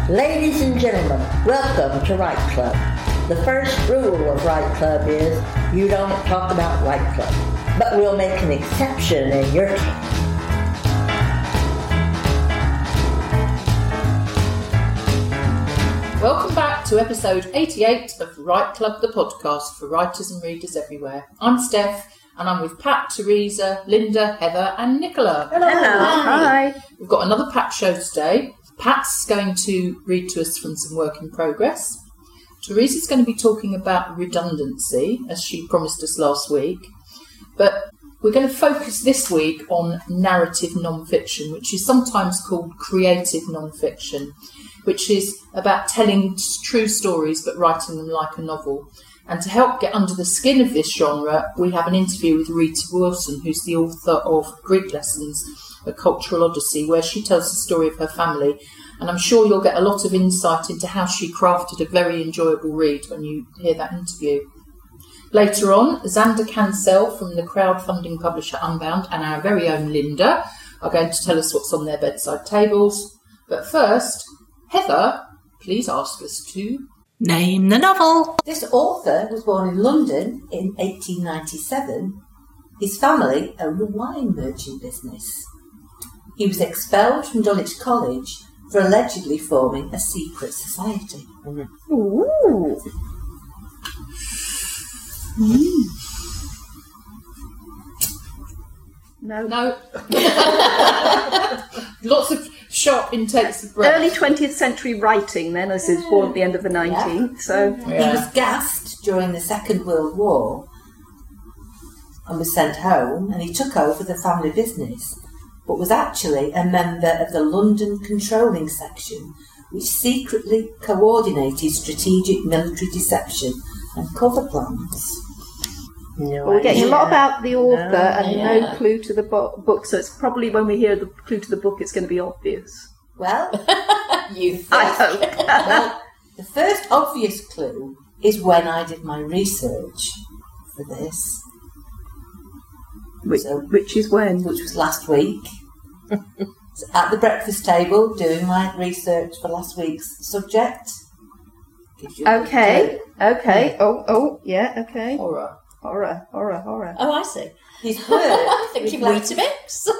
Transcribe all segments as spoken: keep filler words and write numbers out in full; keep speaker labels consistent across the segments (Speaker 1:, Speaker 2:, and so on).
Speaker 1: Ladies and gentlemen, welcome to Right Club. The first rule of Right Club is you don't talk about Right Club, but we'll make an exception in your case.
Speaker 2: Welcome back to episode eighty-eight of Right Club, the podcast for writers and readers everywhere. I'm Steph, and I'm with Pat, Teresa, Linda, Heather and Nicola.
Speaker 3: Hello. Hello.
Speaker 2: Hi. We've got another Pat show today. Pat's going to read to us from some work in progress. Teresa's going to be talking about redundancy, as she promised us last week. But we're going to focus this week on narrative non-fiction, which is sometimes called creative non-fiction, which is about telling true stories but writing them like a novel. And to help get under the skin of this genre, we have an interview with Rita Wilson, who's the author of Greek Lessons, A Cultural Odyssey, where she tells the story of her family. And I'm sure you'll get a lot of insight into how she crafted a very enjoyable read when you hear that interview. Later on, Xander Cancel from the crowdfunding publisher Unbound and our very own Linda are going to tell us what's on their bedside tables. But first, Heather, please ask us to
Speaker 4: name the novel.
Speaker 3: This author was born in London in eighteen ninety-seven. His family owned a wine merchant business. He was expelled from Dulwich College for allegedly forming a secret society.
Speaker 4: Ooh.
Speaker 3: Mm.
Speaker 4: No.
Speaker 2: No. Lots of sharp intakes of breath.
Speaker 4: Early twentieth century writing then, as he was born at the end of the nineteenth. Yeah. So
Speaker 2: yeah.
Speaker 3: He was gassed during the Second World War and was sent home, and he took over the family business, but was actually a member of the London Controlling Section, which secretly coordinated strategic military deception and cover plans.
Speaker 4: No well, we're getting a lot about the author no, and
Speaker 2: yeah.
Speaker 4: no clue to the bo- book, so it's probably when we hear the clue to the book, it's going to be obvious.
Speaker 3: Well,
Speaker 2: you think.
Speaker 4: I hope.
Speaker 3: Well, the first obvious clue is when I did my research for this.
Speaker 4: Which,
Speaker 3: so,
Speaker 4: which is when?
Speaker 3: Which was last week. So at the breakfast table, doing my research for last wee's subject.
Speaker 4: Okay, okay. Oh, oh, yeah, okay.
Speaker 2: Horror.
Speaker 4: Horror, horror, horror.
Speaker 5: Oh, I see.
Speaker 3: His work
Speaker 5: I think you
Speaker 3: reflects...
Speaker 5: Weetabix.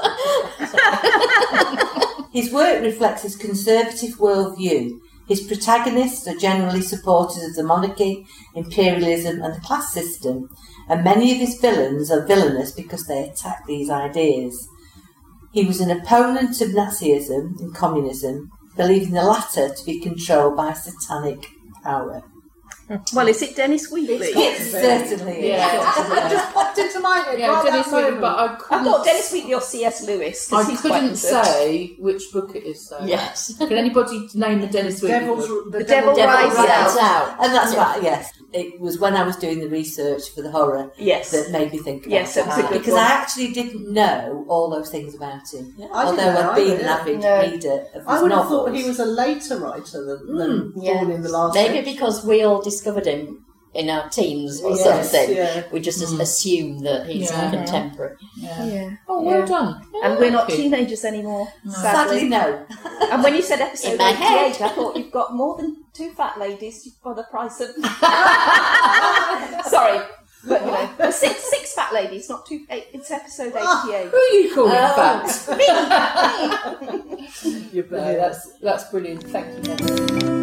Speaker 3: His work reflects his conservative worldview. His protagonists are generally supporters of the monarchy, imperialism and the class system, and many of his villains are villainous because they attack these ideas. He was an opponent of Nazism and communism, believing the latter to be controlled by satanic power.
Speaker 4: Well, is it Dennis Wheatley?
Speaker 3: It certainly is.
Speaker 2: Yeah,
Speaker 6: it just popped into my head.
Speaker 2: yeah,
Speaker 6: right
Speaker 2: Dennis
Speaker 6: that
Speaker 2: Wheatley,
Speaker 6: moment.
Speaker 2: but I couldn't.
Speaker 4: I thought Dennis Wheatley or C S Lewis.
Speaker 2: I
Speaker 4: he's
Speaker 2: couldn't
Speaker 4: quite
Speaker 2: say which book it is, though.
Speaker 5: Yes.
Speaker 2: Can anybody name the Dennis Wheatley
Speaker 6: Devil's,
Speaker 2: book?
Speaker 6: the,
Speaker 4: The
Speaker 6: Devil,
Speaker 4: Devil
Speaker 6: Rises
Speaker 4: Rises
Speaker 5: Rises
Speaker 6: Out.
Speaker 5: Out.
Speaker 3: And that's
Speaker 5: Yeah.
Speaker 3: right, yes. It was when I was doing the research for the horror
Speaker 4: Yes.
Speaker 3: that made me think about
Speaker 4: Yes, it was a
Speaker 3: that.
Speaker 4: good
Speaker 3: Because
Speaker 4: one.
Speaker 3: I actually didn't know all those things about him.
Speaker 5: Yeah.
Speaker 6: I
Speaker 3: Although
Speaker 6: didn't know
Speaker 3: I'd been
Speaker 6: either,
Speaker 3: an avid
Speaker 4: No.
Speaker 3: reader of his
Speaker 6: I would have
Speaker 3: novels.
Speaker 6: thought he was a later writer than, than
Speaker 5: Yeah.
Speaker 6: born in the last
Speaker 5: Maybe
Speaker 6: century.
Speaker 5: because we all discovered him in our teens or
Speaker 3: Yes,
Speaker 5: something.
Speaker 6: yeah.
Speaker 5: We just
Speaker 2: Mm.
Speaker 5: assume that he's
Speaker 2: Yeah.
Speaker 5: a contemporary.
Speaker 2: Yeah.
Speaker 4: Yeah.
Speaker 2: Oh, well
Speaker 4: Yeah.
Speaker 2: done.
Speaker 4: And
Speaker 2: Yeah,
Speaker 4: we're not
Speaker 2: thank you.
Speaker 4: teenagers anymore,
Speaker 3: Sadly,
Speaker 4: sadly.
Speaker 3: no.
Speaker 4: And when you said episode
Speaker 5: In my head.
Speaker 4: eighty-eight, I thought you've got more than two fat ladies for the price of... Sorry, but you know, six six fat ladies, not two... Eight, it's episode eighty-eight.
Speaker 2: Who are you calling
Speaker 5: Oh.
Speaker 2: fat? You no, that's that's brilliant. Thank you, Heather.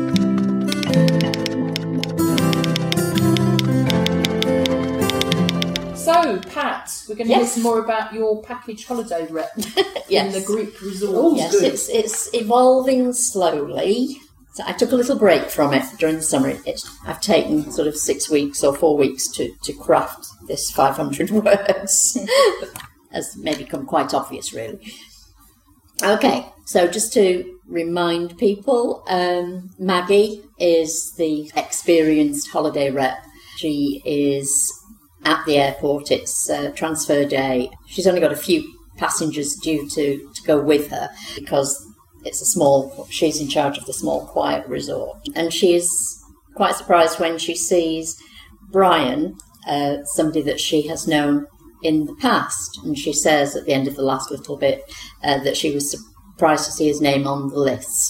Speaker 2: So, Pat, we're going to
Speaker 5: Yes.
Speaker 2: hear some more about your package holiday rep
Speaker 5: Yes.
Speaker 2: in the Greek resort.
Speaker 5: Yes, it's it's evolving slowly. So I took a little break from it during the summer. It's, I've taken sort of six weeks or four weeks to, to craft this five hundred words, as may become quite obvious, really. Okay, so just to remind people, um, Maggie is the experienced holiday rep. She is at the airport. It's uh, transfer day. She's only got a few passengers due to, to go with her because it's a small, she's in charge of the small, quiet resort. And she is quite surprised when she sees Brian, uh, somebody that she has known in the past. And she says at the end of the last little bit uh, that she was surprised to see his name on the list.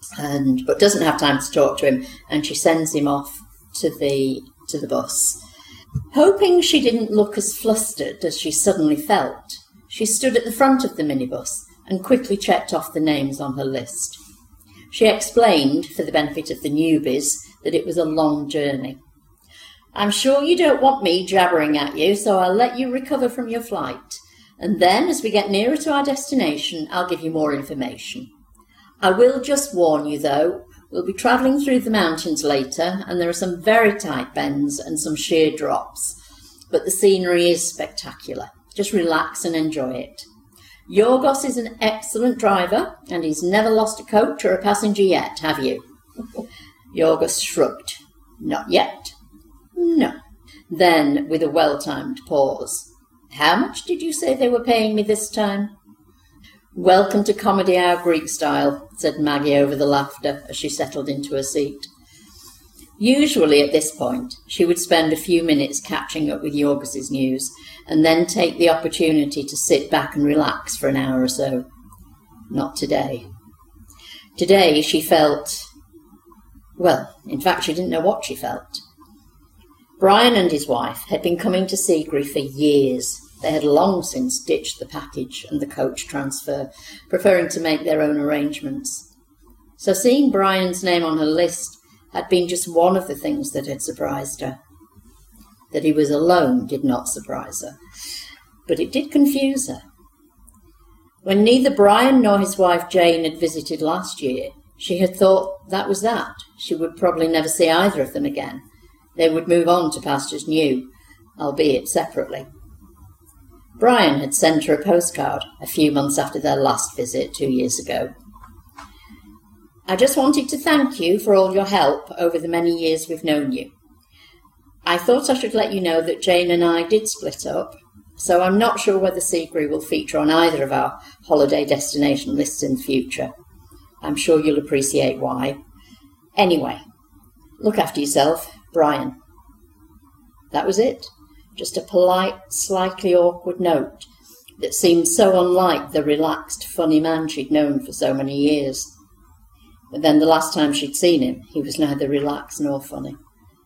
Speaker 5: and but doesn't have time to talk to him, and she sends him off to the to the bus. Hoping she didn't look as flustered as she suddenly felt, she stood at the front of the minibus and quickly checked off the names on her list. She explained, for the benefit of the newbies, that it was a long journey. "I'm sure you don't want me jabbering at you, so I'll let you recover from your flight. And then, as we get nearer to our destination, I'll give you more information. I will just warn you, though, we'll be travelling through the mountains later, and there are some very tight bends and some sheer drops. But the scenery is spectacular. Just relax and enjoy it. Yorgos is an excellent driver, and he's never lost a coach or a passenger yet, have you?" Yorgos shrugged. "Not yet." "No." Then, with a well-timed pause, "How much did you say they were paying me this time?" "Welcome to comedy our Greek style," said Maggie over the laughter as she settled into her seat. Usually at this point, she would spend a few minutes catching up with Yorgos's news and then take the opportunity to sit back and relax for an hour or so. Not today. Today she felt... well, in fact, she didn't know what she felt. Brian and his wife had been coming to Seagrave for years. They had long since ditched the package and the coach transfer, preferring to make their own arrangements. So seeing Brian's name on her list had been just one of the things that had surprised her. That he was alone did not surprise her, but it did confuse her. When neither Brian nor his wife Jane had visited last year, she had thought that was that. She would probably never see either of them again. They would move on to pastures new, albeit separately. Brian had sent her a postcard a few months after their last visit two years ago. "I just wanted to thank you for all your help over the many years we've known you. I thought I should let you know that Jane and I did split up, so I'm not sure whether Seagrave will feature on either of our holiday destination lists in the future. I'm sure you'll appreciate why. Anyway, look after yourself, Brian." That was it. Just a polite, slightly awkward note that seemed so unlike the relaxed, funny man she'd known for so many years. But then the last time she'd seen him, he was neither relaxed nor funny.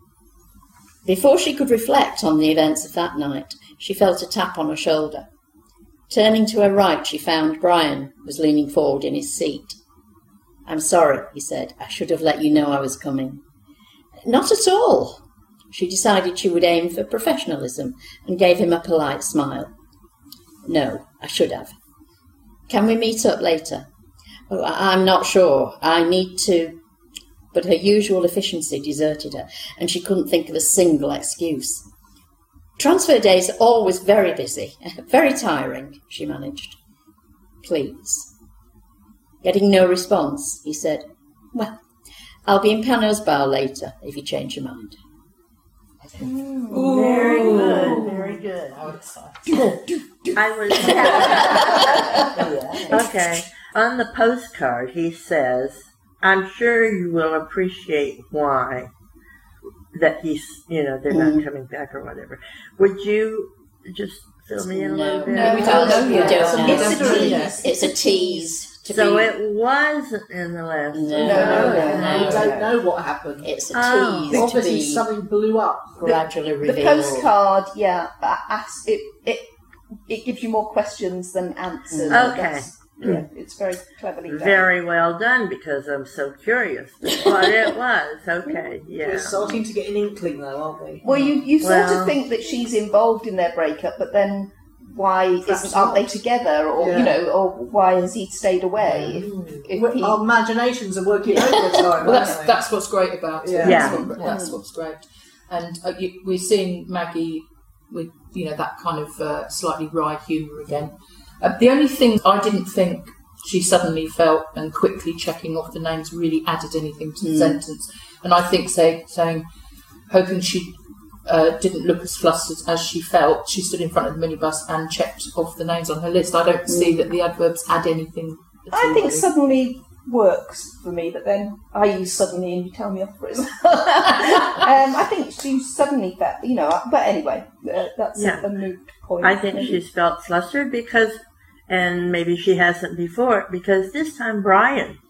Speaker 5: Before she could reflect on the events of that night, she felt a tap on her shoulder. Turning to her right, she found Brian was leaning forward in his seat. "I'm sorry," he said. "I should have let you know I was coming." "Not at all." She decided she would aim for professionalism and gave him a polite smile. "No, I should have. Can we meet up later?" "Oh, I'm not sure. I need to..." But her usual efficiency deserted her, and she couldn't think of a single excuse. "Transfer days are always very busy, very tiring," she managed. "Please." Getting no response, he said, "Well, I'll be in Panos Bar later, if you change your mind."
Speaker 1: Ooh, very good, very good. I was okay. On the postcard, he says, "I'm sure you will appreciate why that he's, you know, they're not
Speaker 5: Mm.
Speaker 1: coming back or whatever." Would you just fill me in a little bit?
Speaker 2: No, we don't know
Speaker 5: We
Speaker 2: yet.
Speaker 5: don't know.
Speaker 2: It's a tease.
Speaker 5: It's a tease. To
Speaker 1: So
Speaker 5: be,
Speaker 1: it wasn't in the last.
Speaker 5: No.
Speaker 6: No,
Speaker 5: no,
Speaker 6: no, we
Speaker 5: no.
Speaker 6: don't know what happened.
Speaker 5: It's a
Speaker 1: Oh.
Speaker 5: tease to
Speaker 6: Obviously,
Speaker 5: be
Speaker 6: something blew up.
Speaker 5: gradually
Speaker 4: The
Speaker 5: revealed.
Speaker 4: postcard, yeah, that asks, it, it it gives you more questions than answers. I
Speaker 1: Okay.
Speaker 4: guess. Yeah, it's very cleverly done.
Speaker 1: Very well done, because I'm so curious what it was. Okay, yeah.
Speaker 6: We're starting to get an inkling, though, aren't we?
Speaker 4: Well, you, you sort
Speaker 1: Well-
Speaker 4: of think that she's involved in their breakup, but then why
Speaker 6: Perhaps
Speaker 4: isn't, aren't they
Speaker 6: not.
Speaker 4: together, or
Speaker 6: Yeah.
Speaker 4: you know, or why has he stayed away? If, if
Speaker 6: We-
Speaker 4: he,
Speaker 6: Our imaginations are working overtime.
Speaker 2: Well, that's
Speaker 6: aren't they?
Speaker 2: that's what's great about it.
Speaker 6: Yeah.
Speaker 1: Yeah.
Speaker 2: That's, what, that's what's great. And uh, you, we're seeing Maggie with, you know, that kind of uh, slightly wry humour again. Uh, the only thing I didn't think she suddenly felt and quickly checking off the names really added anything to the
Speaker 5: Mm.
Speaker 2: sentence. And I think say, saying, hoping she uh, didn't look as flustered as she felt, she stood in front of the minibus and checked off the names on her list. I don't see that the adverbs add anything at
Speaker 4: I
Speaker 2: all,
Speaker 4: think
Speaker 2: really.
Speaker 4: suddenly works for me, but then I use suddenly and you tell me off for it. um, I think she suddenly felt, you know, but anyway, uh, that's
Speaker 1: Yeah.
Speaker 4: a, a moot point.
Speaker 1: I think
Speaker 4: maybe.
Speaker 1: she's felt flustered because, and maybe she hasn't before, because this time Brian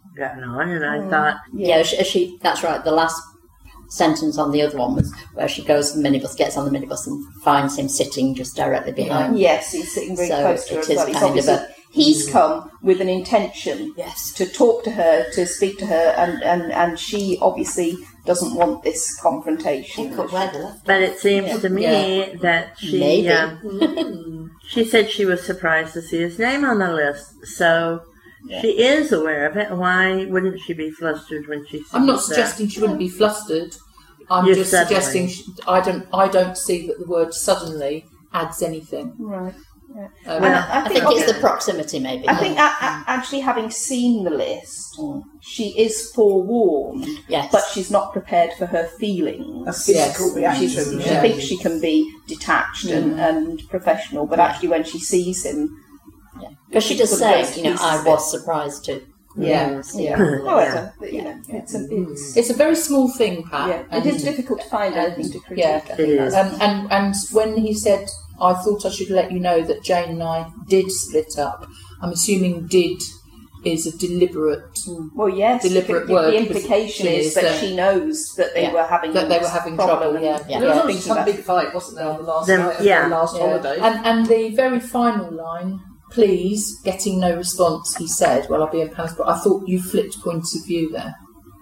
Speaker 1: gotten on, and I
Speaker 4: Mm.
Speaker 1: thought,
Speaker 5: Yeah, she, she. That's right. The last sentence on the other one was where she goes to the minibus, gets on the minibus, and finds him sitting just directly behind.
Speaker 4: Yes, he's sitting very
Speaker 5: So
Speaker 4: close to her
Speaker 5: it
Speaker 4: as
Speaker 5: is
Speaker 4: well. He's
Speaker 5: kind of
Speaker 4: obviously
Speaker 5: a-
Speaker 4: he's come with an intention
Speaker 5: Yes.
Speaker 4: to talk to her, to speak to her, and, and, and she obviously doesn't want this confrontation.
Speaker 3: Pick up where they left.
Speaker 1: but it seems
Speaker 5: Yeah.
Speaker 1: to me
Speaker 2: Yeah.
Speaker 1: that she
Speaker 5: Maybe.
Speaker 1: um, she said she was surprised to see his name on the list. So
Speaker 5: Yeah.
Speaker 1: she is aware of it. Why wouldn't she be flustered when she sees
Speaker 2: I'm not
Speaker 1: that?
Speaker 2: suggesting she wouldn't be flustered. I'm
Speaker 1: Yes,
Speaker 2: just
Speaker 1: suddenly.
Speaker 2: suggesting she, I don't. I don't see that the word "suddenly" adds anything.
Speaker 4: Right.
Speaker 2: Um,
Speaker 4: And I, I
Speaker 5: I
Speaker 4: think,
Speaker 5: think it's the proximity, maybe.
Speaker 4: I think a, a, actually having seen the list,
Speaker 5: Mm.
Speaker 4: she is forewarned,
Speaker 5: Yes.
Speaker 4: but she's not prepared for her feelings.
Speaker 6: A physical
Speaker 2: Yes.
Speaker 6: reaction.
Speaker 4: She's, she
Speaker 2: Yeah.
Speaker 4: thinks she can be detached and, and professional, but actually when she sees him,
Speaker 5: Because she does
Speaker 4: Good
Speaker 5: say,
Speaker 4: best
Speaker 5: you know,
Speaker 4: pieces
Speaker 5: I
Speaker 4: of
Speaker 5: was surprised to
Speaker 2: Yeah.
Speaker 5: see
Speaker 4: yeah.
Speaker 5: her.
Speaker 4: However, you know, it's a, it's
Speaker 2: It's a very small thing, Pat.
Speaker 4: yeah,
Speaker 2: and-
Speaker 4: it is difficult to find anything to critique.
Speaker 2: Yeah.
Speaker 4: I think
Speaker 1: It
Speaker 4: that's-
Speaker 2: Um, and and when he said, "I thought I should let you know that Jane and I did split up," I'm assuming "did" is a deliberate
Speaker 4: Well, yes,
Speaker 2: deliberate
Speaker 4: the,
Speaker 2: word,
Speaker 4: the implication
Speaker 2: because
Speaker 4: is that
Speaker 2: clearly,
Speaker 4: she knows that they
Speaker 5: yeah,
Speaker 4: were having
Speaker 2: that they were having
Speaker 4: problem
Speaker 2: trouble,
Speaker 4: and-
Speaker 2: yeah.
Speaker 5: Yeah.
Speaker 6: There was
Speaker 4: yeah,
Speaker 6: always
Speaker 4: thinking
Speaker 6: some
Speaker 4: about-
Speaker 6: big fight, wasn't there, on the last
Speaker 1: Them-
Speaker 6: night of
Speaker 1: yeah.
Speaker 6: the last
Speaker 2: Yeah.
Speaker 6: holiday?
Speaker 2: And and the very final line, "Please," getting no response. He said, "Well, I'll be in Paris," but I thought you flipped points of view there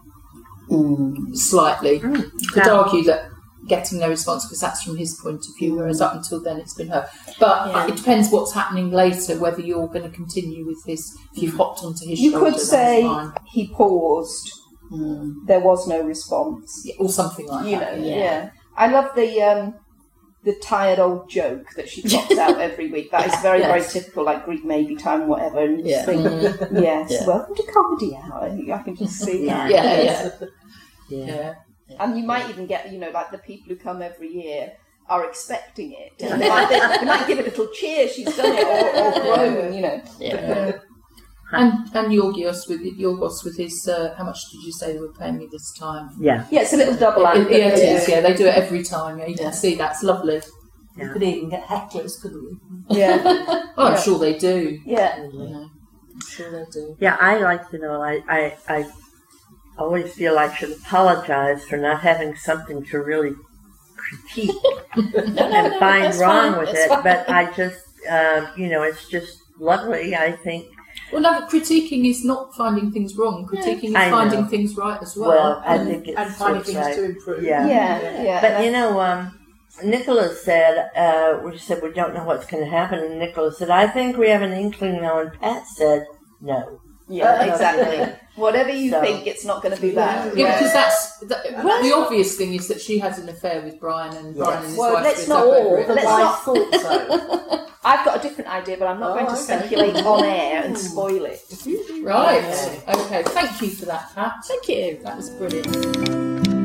Speaker 5: Mm.
Speaker 2: slightly. You could
Speaker 1: Yeah.
Speaker 2: argue that getting no response because that's from his point of view, whereas up until then it's been her. But
Speaker 4: Yeah.
Speaker 2: it depends what's happening later, whether you're going to continue with his. If you've hopped onto his
Speaker 4: You
Speaker 2: shoulder,
Speaker 4: could
Speaker 2: that's
Speaker 4: say
Speaker 2: fine.
Speaker 4: he paused,
Speaker 5: Mm.
Speaker 4: there was no response.
Speaker 2: Yeah, or something like
Speaker 4: You know,
Speaker 2: that.
Speaker 4: yeah.
Speaker 5: Yeah.
Speaker 4: I love the um, the tired old joke that she pops out every week. That is very,
Speaker 5: Yes.
Speaker 4: very typical, like Greek maybe time, whatever. And you
Speaker 5: Yeah.
Speaker 4: think,
Speaker 2: Mm.
Speaker 4: yes,
Speaker 5: Yeah.
Speaker 4: welcome to Comedy Hour. I can just see that.
Speaker 2: Yeah,
Speaker 4: Yes.
Speaker 2: yeah,
Speaker 1: yeah.
Speaker 2: yeah.
Speaker 4: And you might even get, you know, like the people who come every year are expecting it. And they, might, they, they might give a little cheer, she's done it, or, or groan, you know.
Speaker 5: Yeah.
Speaker 2: And and Yorgos with Yorgos with his. Uh, how much did you say they were paying me this time?
Speaker 1: Yeah.
Speaker 4: Yeah, it's a little double act.
Speaker 2: Yeah, it is. Yeah, they do it every time. Yeah, you
Speaker 5: Yeah.
Speaker 2: can see that's lovely.
Speaker 3: You could even get hecklers, couldn't you?
Speaker 4: Yeah,
Speaker 2: Oh, I'm
Speaker 4: Yeah.
Speaker 2: sure they do.
Speaker 4: yeah.
Speaker 2: You know, I'm sure they do.
Speaker 1: Yeah, I like to know. I, I, I always feel I should apologize for not having something to really critique
Speaker 5: No, no,
Speaker 1: and
Speaker 5: no,
Speaker 1: find
Speaker 5: that's
Speaker 1: wrong
Speaker 5: fine,
Speaker 1: with
Speaker 5: that's
Speaker 1: it.
Speaker 5: fine.
Speaker 1: But I just, um, you know, it's just lovely. I think.
Speaker 2: Well, no, but critiquing is not finding things wrong. Critiquing
Speaker 1: I
Speaker 2: is
Speaker 1: know.
Speaker 2: finding things right as well.
Speaker 1: Well, I
Speaker 6: and,
Speaker 1: think it's
Speaker 6: and finding
Speaker 1: it's
Speaker 6: things
Speaker 1: right.
Speaker 6: to improve.
Speaker 1: Yeah.
Speaker 4: Yeah, yeah.
Speaker 1: But you know, um, Nicholas said, uh, we said we don't know what's going to happen, and Nicholas said, I think we have an inkling now, and Pat said, no.
Speaker 4: Yeah, exactly. Whatever you
Speaker 1: So-
Speaker 4: think, it's not going to be bad.
Speaker 2: yeah, because that's the, the obvious thing is that she has an affair with Brian, and Brian and his
Speaker 4: Well,
Speaker 2: wife
Speaker 4: let's
Speaker 2: split
Speaker 4: not
Speaker 2: up
Speaker 4: all,
Speaker 2: over it.
Speaker 4: let's
Speaker 6: I
Speaker 4: not-
Speaker 6: thought so.
Speaker 4: I've got a different idea, but I'm not
Speaker 6: Oh,
Speaker 4: going to
Speaker 6: okay.
Speaker 4: speculate on air and spoil it.
Speaker 2: Right. Okay. Thank you for that, Pat.
Speaker 5: Thank you.
Speaker 2: That was brilliant.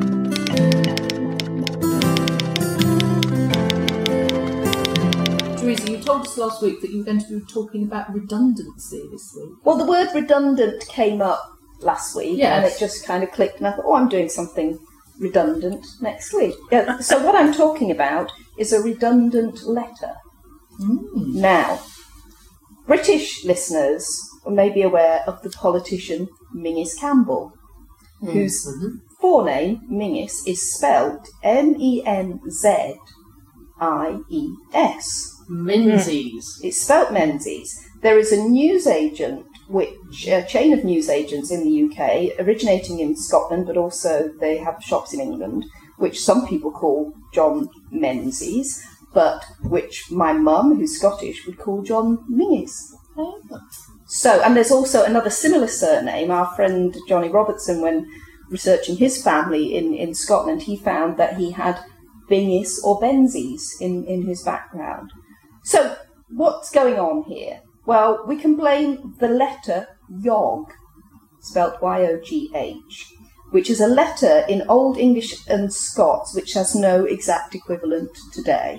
Speaker 2: Teresa, you told us last week that you were going to be talking about redundancy this week.
Speaker 4: Well, the word redundant came up last week,
Speaker 2: Yes.
Speaker 4: and it just kind of clicked, and I thought, oh, I'm doing something redundant next week. Yeah, so what I'm talking about is a redundant letter. Now, British listeners may be aware of the politician Mingus Campbell, whose forename, Mingus, is spelled M E N Z I E S.
Speaker 6: Menzies.
Speaker 4: It's spelt Menzies. There is a newsagent, which a chain of newsagents in the U K, originating in Scotland, but also they have shops in England, which some people call John Menzies, but which my mum, who's Scottish, would call John Mingus. So, and there's also another similar surname. Our friend Johnny Robertson, when researching his family in, in Scotland, he found that he had Bingis or Benzies in, in his background. So, what's going on here? Well, we can blame the letter Yog, spelt Y O G H, which is a letter in Old English and Scots which has no exact equivalent today.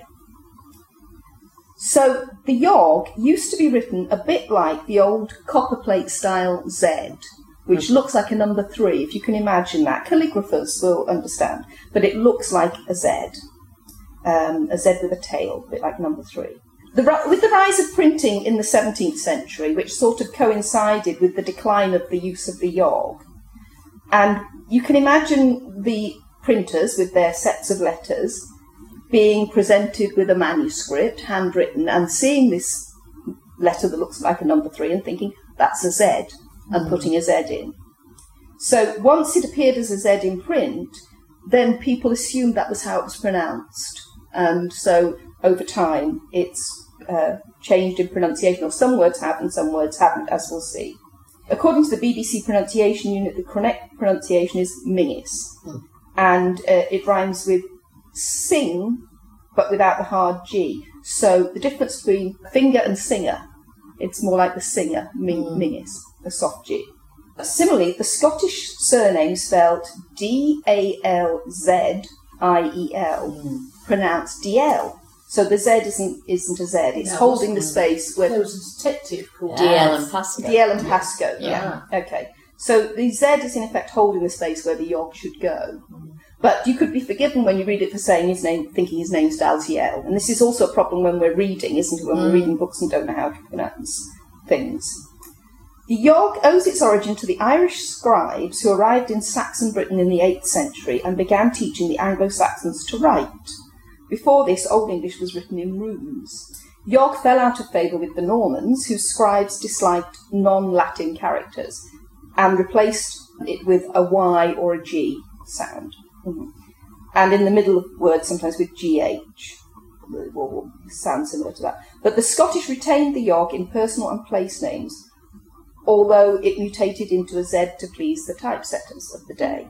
Speaker 4: So, the Yog used to be written a bit like the old copperplate style Z, which looks like a number three, if you can imagine that. Calligraphers will understand, but it looks like a Z, um, a Z with a tail, a bit like number three. The, ri- with the rise of printing in the seventeenth century, which sort of coincided with the decline of the use of the yog, and you can imagine the printers with their sets of letters being presented with a manuscript, handwritten, and seeing this letter that looks like a number three and thinking, that's a Z, and putting a Z in. So once it appeared as a Z in print, then people assumed that was how it was pronounced. And so over time, it's uh, changed in pronunciation, or some words have and some words haven't, as we'll see. According to the B B C pronunciation unit, the correct pronunciation is Mingis. Hmm. And uh, it rhymes with sing, but without the hard G. So the difference between finger and singer, it's more like the singer, ming, mm. Mingis, the soft G. Similarly, the Scottish surname spelled D A L Z I E L, mm. pronounced D L. So the Z isn't isn't a Z, it's no, holding the space where...
Speaker 6: There was a detective called
Speaker 5: D L and Pasco.
Speaker 4: D L and Pasco, yeah.
Speaker 5: yeah.
Speaker 4: Okay. So the Z is in effect holding the space where the yog should go. Mm. But you could be forgiven when you read it for saying his name, thinking his name's Dalziel. And this is also a problem when we're reading, isn't it? When mm. we're reading books and don't know how to pronounce things. The yog owes its origin to the Irish scribes who arrived in Saxon Britain in the eighth century and began teaching the Anglo-Saxons to write. Before this, Old English was written in runes. Yog fell out of favour with the Normans, whose scribes disliked non-Latin characters, and replaced it with a Y or a G sound. Mm-hmm. And in the middle of words, sometimes with G H, or sound similar to that. But the Scottish retained the yog in personal and place names, although it mutated into a Z to please the typesetters of the day.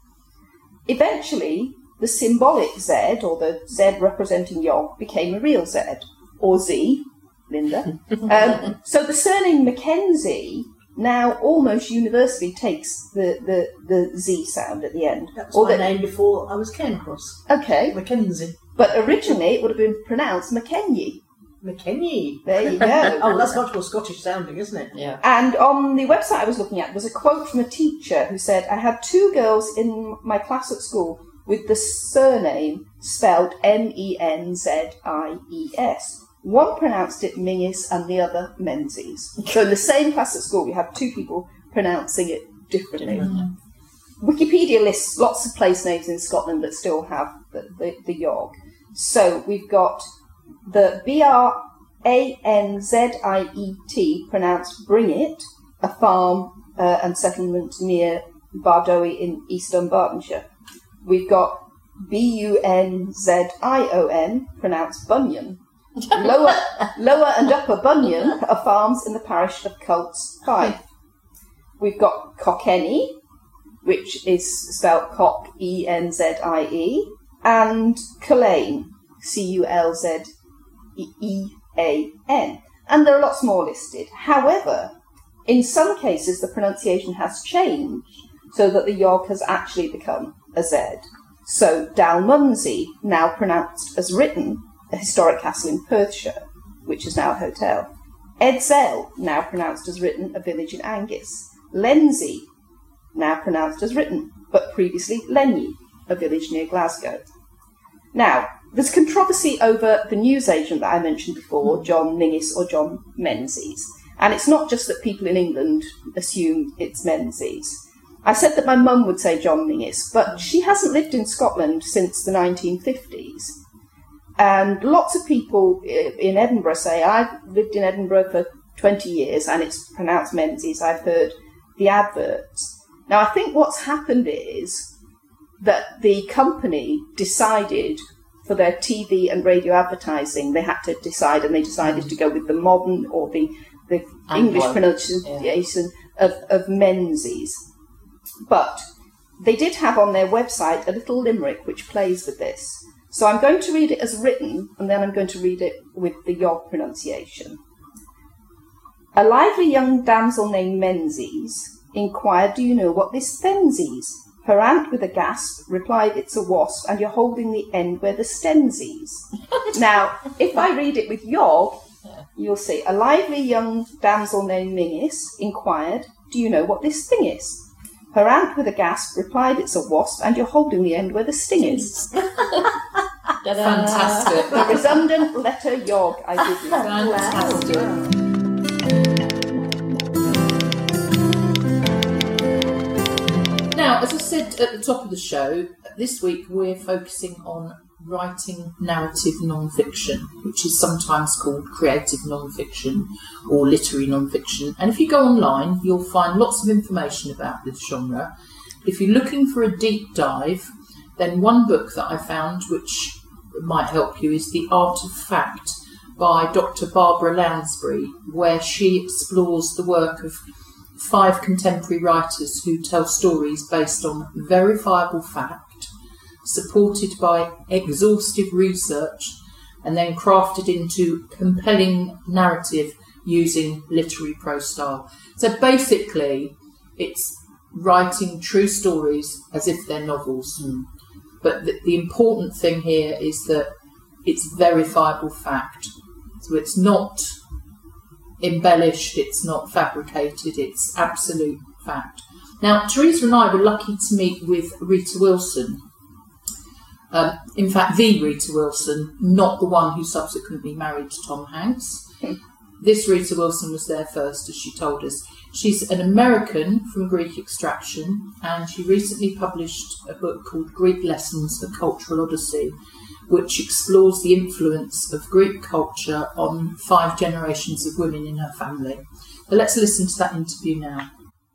Speaker 4: Eventually, the symbolic Z, or the Z representing yog, became a real Z, or Z, Linda. um, so the surname Mackenzie now almost universally takes the, the, the Z sound at the end.
Speaker 6: That was
Speaker 4: or
Speaker 6: my
Speaker 4: the,
Speaker 6: name before I was Cairncross.
Speaker 4: Okay.
Speaker 6: Mackenzie.
Speaker 4: But originally it would have been pronounced McKenzie.
Speaker 6: McKenzie.
Speaker 4: There you go.
Speaker 6: Oh, that's much more Scottish sounding, isn't it?
Speaker 5: Yeah.
Speaker 4: And on the website I was looking at was a quote from a teacher who said, I had two girls in my class at school with the surname spelled M E N Z I E S. One pronounced it Mingis and the other Menzies. So in the same class at school, we have two people pronouncing it differently. Mm-hmm. Wikipedia lists lots of place names in Scotland that still have the, the, the yog. So we've got the B R A N Z I E T, pronounced Bring It, a farm uh, and settlement near Bardowie in East Dunbartonshire. We've got B U N Z I O N, pronounced Bunyan. Lower, lower and Upper Bunyan are farms in the parish of Cults, Fife. We've got Cockeny, which is spelled Cock, E N Z I E, and Culzean, C U L Z E A N. And there are lots more listed. However, in some cases the pronunciation has changed so that the yog has actually become a Z. So Dalmunsey, now pronounced as written, a historic castle in Perthshire, which is now a hotel. Edzell, now pronounced as written, a village in Angus. Lenzie, now pronounced as written, but previously Lenny, a village near Glasgow. Now, there's controversy over the newsagent that I mentioned before, John Mingis or John Menzies. And it's not just that people in England assume it's Menzies. I said that my mum would say John Mingis, but she hasn't lived in Scotland since the nineteen fifties. And lots of people in Edinburgh say, I've lived in Edinburgh for twenty years and it's pronounced Menzies. I've heard the adverts. Now, I think what's happened is that the company decided for their T V and radio advertising, they had to decide, and they decided to go with the modern or the, the English pronunciation yeah. of, of Menzies. But they did have on their website a little limerick which plays with this. So I'm going to read it as written, and then I'm going to read it with the yog pronunciation. A lively young damsel named Menzies inquired, do you know what this Fenzies? Her aunt, with a gasp, replied, it's a wasp, and you're holding the end where the stensies. Now, if I read it with yog, you'll see. A lively young damsel named Mingis inquired, do you know what this thing is? Her aunt, with a gasp, replied, it's a wasp, and you're holding the end where the sting is.
Speaker 5: Ta-da.
Speaker 2: Fantastic.
Speaker 4: The resundant letter yog, I give you.
Speaker 2: Fantastic. Now, as I said at the top of the show, this week we're focusing on writing narrative non-fiction, which is sometimes called creative non-fiction or literary non-fiction. And if you go online, you'll find lots of information about this genre. If you're looking for a deep dive, then one book that I found which might help you is The Art of Fact by Doctor Barbara Lounsbury, where she explores the work of five contemporary writers who tell stories based on verifiable fact, supported by exhaustive research, and then crafted into compelling narrative using literary prose style. So basically, it's writing true stories as if they're novels. Mm. But the, the important thing here is that it's verifiable fact. So it's not embellished, it's not fabricated, it's absolute fact. Now, Teresa and I were lucky to meet with Rita Wilson. Um, in fact, the Rita Wilson, not the one who subsequently married Tom Hanks. This Rita Wilson was there first, as she told us. She's an American from Greek extraction, and she recently published a book called Greek Lessons, A Cultural Odyssey, which explores the influence of Greek culture on five generations of women in her family. So let's listen to that interview now.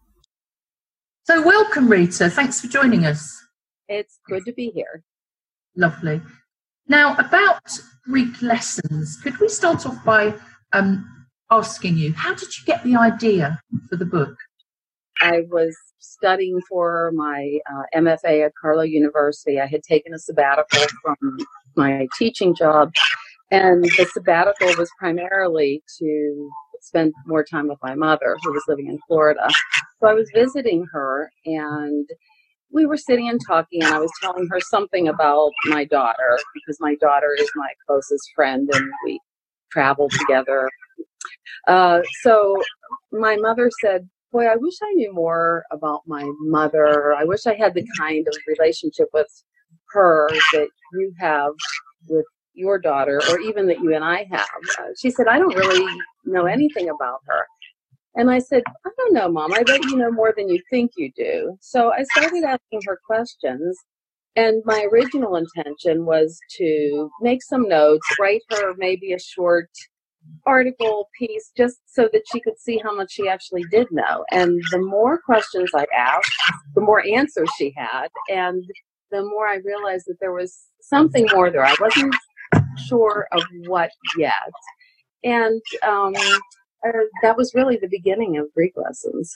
Speaker 2: So welcome, Rita. Thanks for joining us.
Speaker 7: It's good to be here.
Speaker 2: Lovely. Now, about Greek Lessons, could we start off by um, asking you, how did you get the idea for the book?
Speaker 7: I was studying for my uh, M F A at Carlow University. I had taken a sabbatical from my teaching job, and the sabbatical was primarily to spend more time with my mother, who was living in Florida. So I was visiting her, and we were sitting and talking, and I was telling her something about my daughter, because my daughter is my closest friend, and we travel together. Uh, so my mother said, boy, I wish I knew more about my mother. I wish I had the kind of relationship with her that you have with your daughter, or even that you and I have. Uh, she said, I don't really know anything about her. And I said, I don't know, Mom. I bet you know more than you think you do. So I started asking her questions, and my original intention was to make some notes, write her maybe a short article piece, just so that she could see how much she actually did know. And the more questions I asked, the more answers she had, and the more I realized that there was something more there. I wasn't sure of what yet. And um, uh, that was really the beginning of Greek Lessons.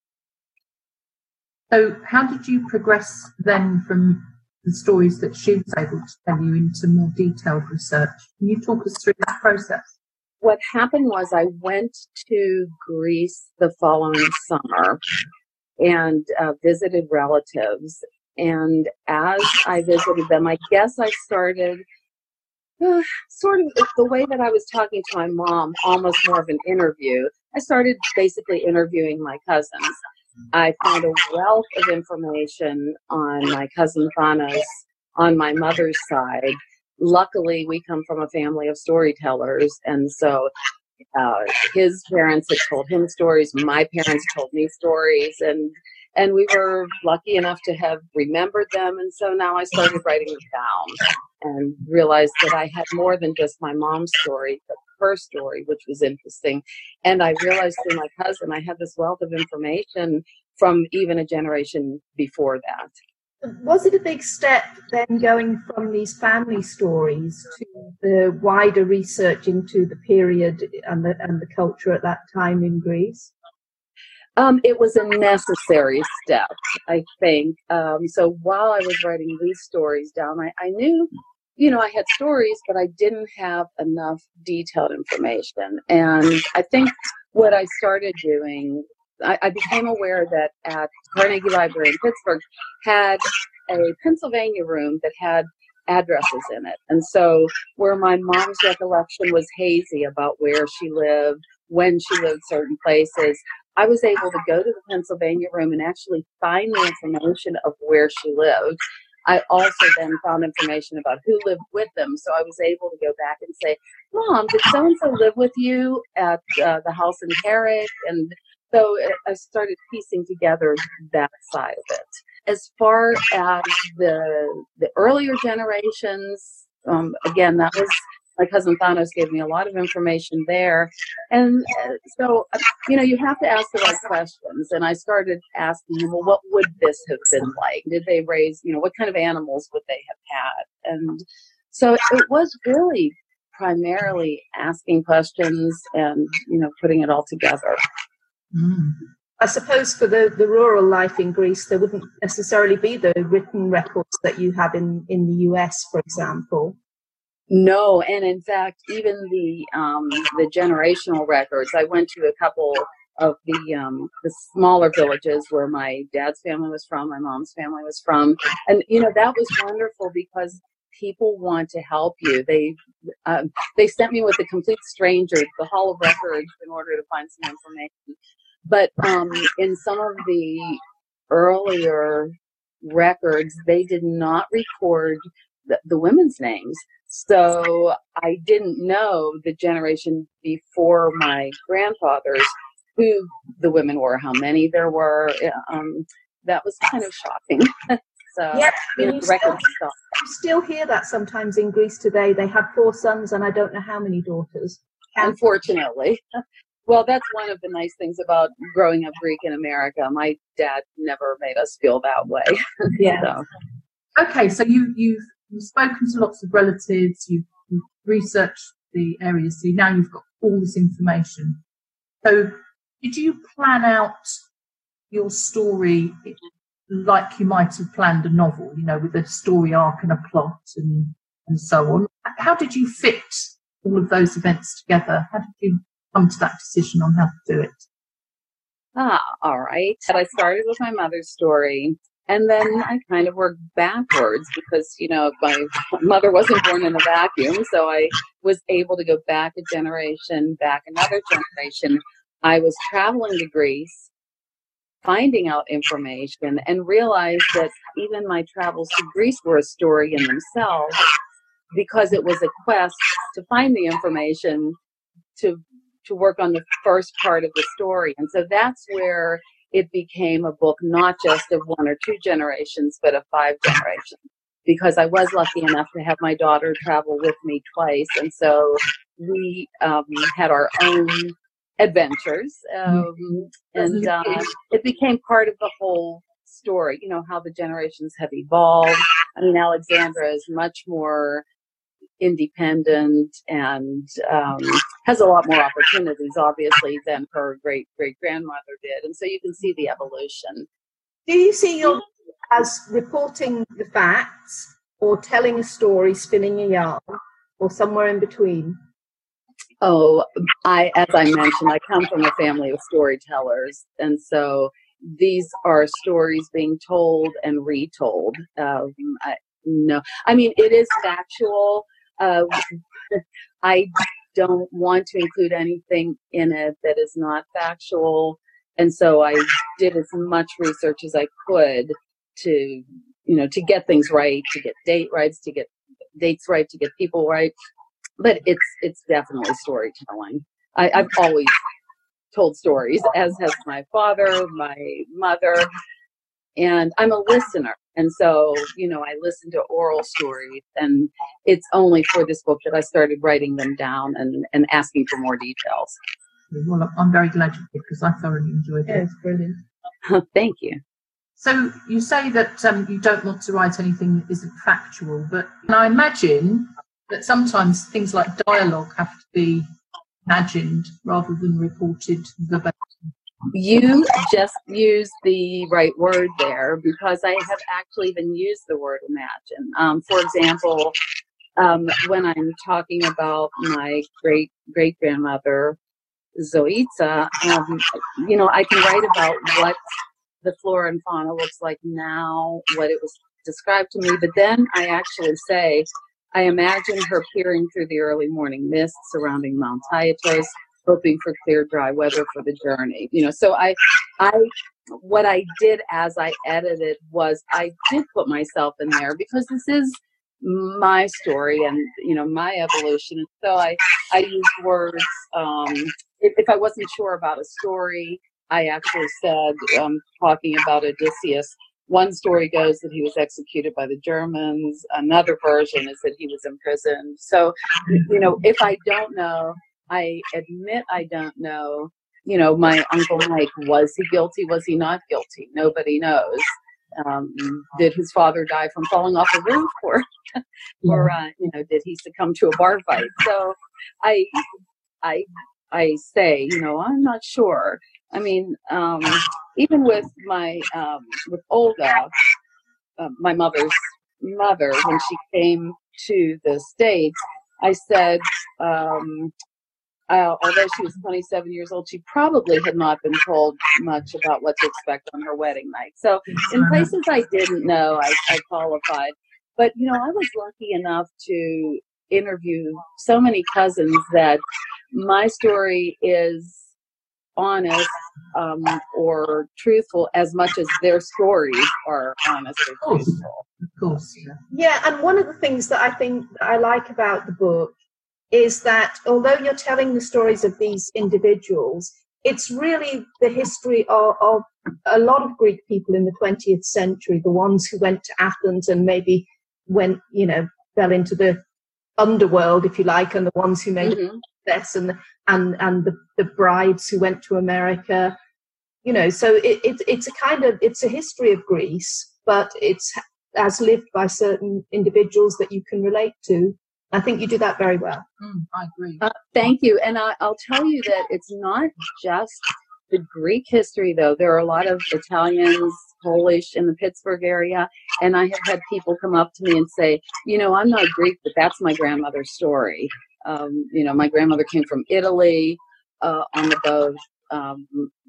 Speaker 2: So how did you progress then from the stories that she was able to tell you into more detailed research? Can you talk us through that process?
Speaker 7: What happened was I went to Greece the following summer and uh, visited relatives. And as I visited them, I guess I started uh, sort of the way that I was talking to my mom, almost more of an interview. I started basically interviewing my cousins. I found a wealth of information on my cousin Thanos on my mother's side. Luckily, we come from a family of storytellers, and so uh, his parents had told him stories, my parents told me stories, and and we were lucky enough to have remembered them, and so now I started writing them down and realized that I had more than just my mom's story, but her story, which was interesting. And I realized through my cousin I had this wealth of information from even a generation before that.
Speaker 4: Was it a big step then going from these family stories to the wider research into the period and the, and the culture at that time in Greece?
Speaker 7: Um, it was a necessary step, I think. Um, so while I was writing these stories down, I, I knew, you know, I had stories, but I didn't have enough detailed information. And I think what I started doing, I, I became aware that at Carnegie Library in Pittsburgh had a Pennsylvania room that had addresses in it. And so where my mom's recollection was hazy about where she lived, when she lived certain places, I was able to go to the Pennsylvania room and actually find the information of where she lived. I also then found information about who lived with them. So I was able to go back and say, Mom, did so-and-so live with you at uh, the house in Carrick? And so I started piecing together that side of it. As far as the the earlier generations, um, again, that was, my cousin Thanos gave me a lot of information there. And uh, so, you know, you have to ask the right questions. And I started asking him, well, what would this have been like? Did they raise, you know, what kind of animals would they have had? And so it was really primarily asking questions and, you know, putting it all together.
Speaker 6: Mm.
Speaker 8: I suppose for the, the rural life in Greece, there wouldn't necessarily be the written records that you have in, in the U S, for example.
Speaker 7: No, and in fact, even the um, the generational records, I went to a couple of the um, the smaller villages where my dad's family was from, my mom's family was from, and you know that was wonderful because people want to help you. They um, they sent me with a complete stranger the Hall of Records in order to find some information. But um, in some of the earlier records, they did not record the, the women's names. So I didn't know the generation before my grandfathers who the women were, how many there were. Um, that was kind of shocking. So
Speaker 8: yeah,
Speaker 7: you know,
Speaker 8: you,
Speaker 7: record
Speaker 8: still,
Speaker 7: stuff.
Speaker 8: you still hear that sometimes in Greece today. They have four sons and I don't know how many daughters.
Speaker 7: Unfortunately. Well, that's one of the nice things about growing up Greek in America. My dad never made us feel that way.
Speaker 8: Yeah.
Speaker 7: So.
Speaker 6: Okay, so you, you've, you've spoken to lots of relatives, you've, you've researched the areas, so now you've got all this information. So did you plan out your story like you might have planned a novel, you know, with a story arc and a plot and, and so on? How did you fit all of those events together? How did you come to that decision on how to do it?
Speaker 7: Ah, all right. I started with my mother's story, and then I kind of worked backwards because, you know, my mother wasn't born in a vacuum, so I was able to go back a generation, back another generation. I was traveling to Greece, finding out information, and realized that even my travels to Greece were a story in themselves because it was a quest to find the information to to work on the first part of the story. And so that's where it became a book, not just of one or two generations, but of five generations, because I was lucky enough to have my daughter travel with me twice. And so we um, had our own adventures. Um, and uh, it became part of the whole story, you know, how the generations have evolved. I mean, Alexandra is much more independent and um, has a lot more opportunities, obviously, than her great great grandmother did, and so you can see the evolution.
Speaker 8: Do you see your as reporting the facts, or telling a story, spinning a yarn, or somewhere in between?
Speaker 7: Oh, I as I mentioned, I come from a family of storytellers, and so these are stories being told and retold. Um, I, no, I mean it is factual. Uh, I don't want to include anything in it that is not factual. And so I did as much research as I could to, you know, to get things right, to get date rights, to get dates right, to get people right. But it's, it's definitely storytelling. I, I've always told stories, as has my father, my mother, and I'm a listener. And so, you know, I listen to oral stories, and it's only for this book that I started writing them down and, and asking for more details.
Speaker 6: Well, I'm very glad you did, because I thoroughly enjoyed it.
Speaker 8: Yeah, it's brilliant.
Speaker 7: Thank you.
Speaker 6: So you say that um, you don't want to write anything that isn't factual, but I imagine that sometimes things like dialogue have to be imagined rather than reported verbatim.
Speaker 7: You just used the right word there, because I have actually even used the word imagine. Um, for example, um, when I'm talking about my great great grandmother Zoitsa, um, you know, I can write about what the flora and fauna looks like now, what it was described to me, but then I actually say, I imagine her peering through the early morning mist surrounding Mount Taygetos, hoping for clear, dry weather for the journey. You know, so I, I what I did as I edited was I did put myself in there because this is my story and, you know, my evolution. And so I, I used words, um, if, if I wasn't sure about a story, I actually said, um, talking about Odysseus, one story goes that he was executed by the Germans. Another version is that he was imprisoned. So, you know, if I don't know, I admit I don't know. You know, my Uncle Mike, was he guilty? Was he not guilty? Nobody knows. Um, did his father die from falling off a roof, or, or uh, you know, did he succumb to a bar fight? So, I, I, I say, you know, I'm not sure. I mean, um, even with my um, with Olga, uh, my mother's mother, when she came to the States, I said, um, uh, although she was twenty-seven years old, she probably had not been told much about what to expect on her wedding night. So in places I didn't know, I, I qualified. But, you know, I was lucky enough to interview so many cousins that my story is honest um, or truthful as much as their stories are honest or truthful.
Speaker 6: Of course, yeah.
Speaker 8: Yeah, and one of the things that I think that I like about the book is that although you're telling the stories of these individuals, it's really the history of, of a lot of Greek people in the twentieth century, the ones who went to Athens and maybe went, you know, fell into the underworld, if you like, and the ones who made mm-hmm. success, and the, and and the, the brides who went to America, you know. So it, it it's a kind of it's a history of Greece, but it's as lived by certain individuals that you can relate to. I think you do that very well.
Speaker 6: Mm, I agree.
Speaker 7: Uh, thank you. And I, I'll tell you that it's not just the Greek history, though. There are a lot of Italians, Polish in the Pittsburgh area. And I have had people come up to me and say, you know, I'm not Greek, but that's my grandmother's story. Um, you know, my grandmother came from Italy uh, on the boat. Um,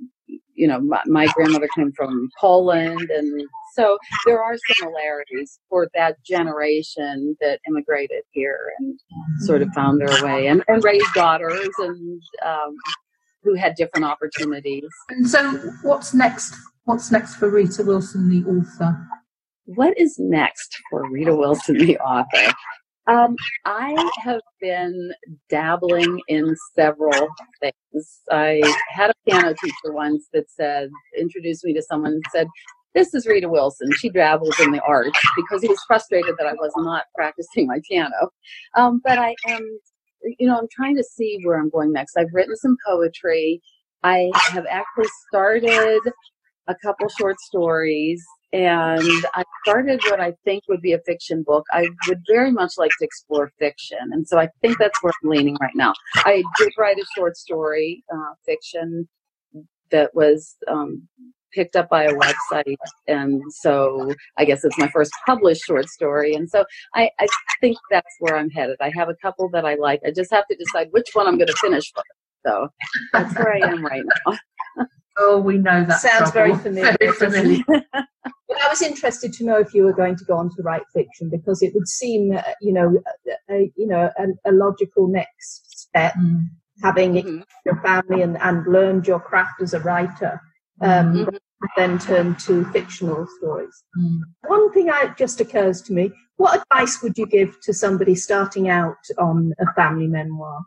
Speaker 7: you know, my, my grandmother came from Poland. And so there are similarities for that generation that immigrated here and sort of found their way and, and raised daughters and um, who had different opportunities.
Speaker 6: And so what's next? What's next for Rita Wilson, the author?
Speaker 7: What is next for Rita Wilson, the author? Um, I have been dabbling in several things. I had a piano teacher once that said, introduced me to someone and said, this is Rita Wilson. She dabbles in the arts, because he was frustrated that I was not practicing my piano. Um, but I am, you know, I'm trying to see where I'm going next. I've written some poetry. I have actually started a couple short stories, and I started what I think would be a fiction book. I would very much like to explore fiction, and so I think that's where I'm leaning right now. I did write a short story, uh, fiction, that was um, picked up by a website, and so I guess it's my first published short story, and so I, I think that's where I'm headed. I have a couple that I like. I just have to decide which one I'm going to finish first. So that's where I am right now.
Speaker 6: Oh, we know that.
Speaker 8: Sounds
Speaker 6: trouble.
Speaker 8: very familiar.
Speaker 6: Very familiar.
Speaker 8: But I was interested to know if you were going to go on to write fiction, because it would seem, uh, you know, a, you know, a, a logical next step, mm. having mm-hmm. your family and, and learned your craft as a writer, um, mm-hmm. then turn to fictional stories. Mm. One thing that just occurs to me: what advice would you give to somebody starting out on a family memoir?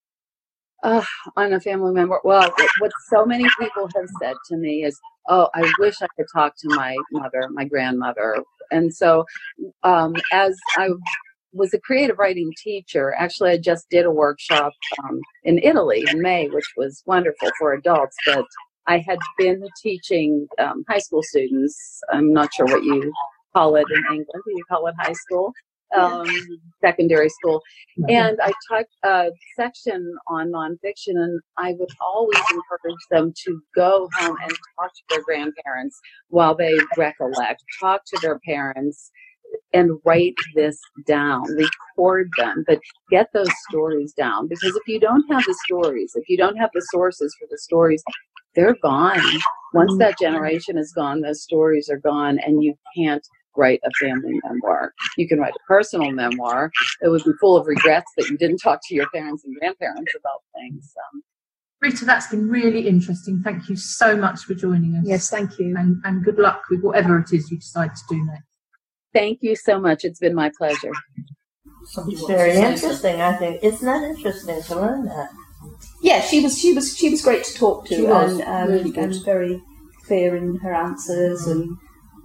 Speaker 7: Uh, on a family member, well, what so many people have said to me is, oh, I wish I could talk to my mother, my grandmother. And so um, as I was a creative writing teacher, actually I just did a workshop um, in Italy in May, which was wonderful for adults, but I had been teaching um, high school students. I'm not sure what you call it in England. Do you call it high school? Um, secondary school. And I taught a section on nonfiction, and I would always encourage them to go home and talk to their grandparents while they recollect, talk to their parents, and write this down, record them, but get those stories down. Because if you don't have the stories, if you don't have the sources for the stories, they're gone. Once that generation is gone, those stories are gone, and you can't write a family memoir. You can write a personal memoir. It would be full of regrets that you didn't talk to your parents and grandparents about things. Um,
Speaker 6: Rita, that's been really interesting. Thank you so much for joining us.
Speaker 8: Yes, thank you.
Speaker 6: And, and good luck with whatever it is you decide to do next.
Speaker 7: Thank you so much. It's been my pleasure.
Speaker 2: Somebody
Speaker 1: It's
Speaker 2: wants
Speaker 1: very
Speaker 2: to say
Speaker 1: interesting, I think. Isn't that interesting to learn that?
Speaker 4: Yeah, she was she was she was great to talk to,
Speaker 2: She was,
Speaker 4: and um,
Speaker 2: really good.
Speaker 4: and very clear in her answers, and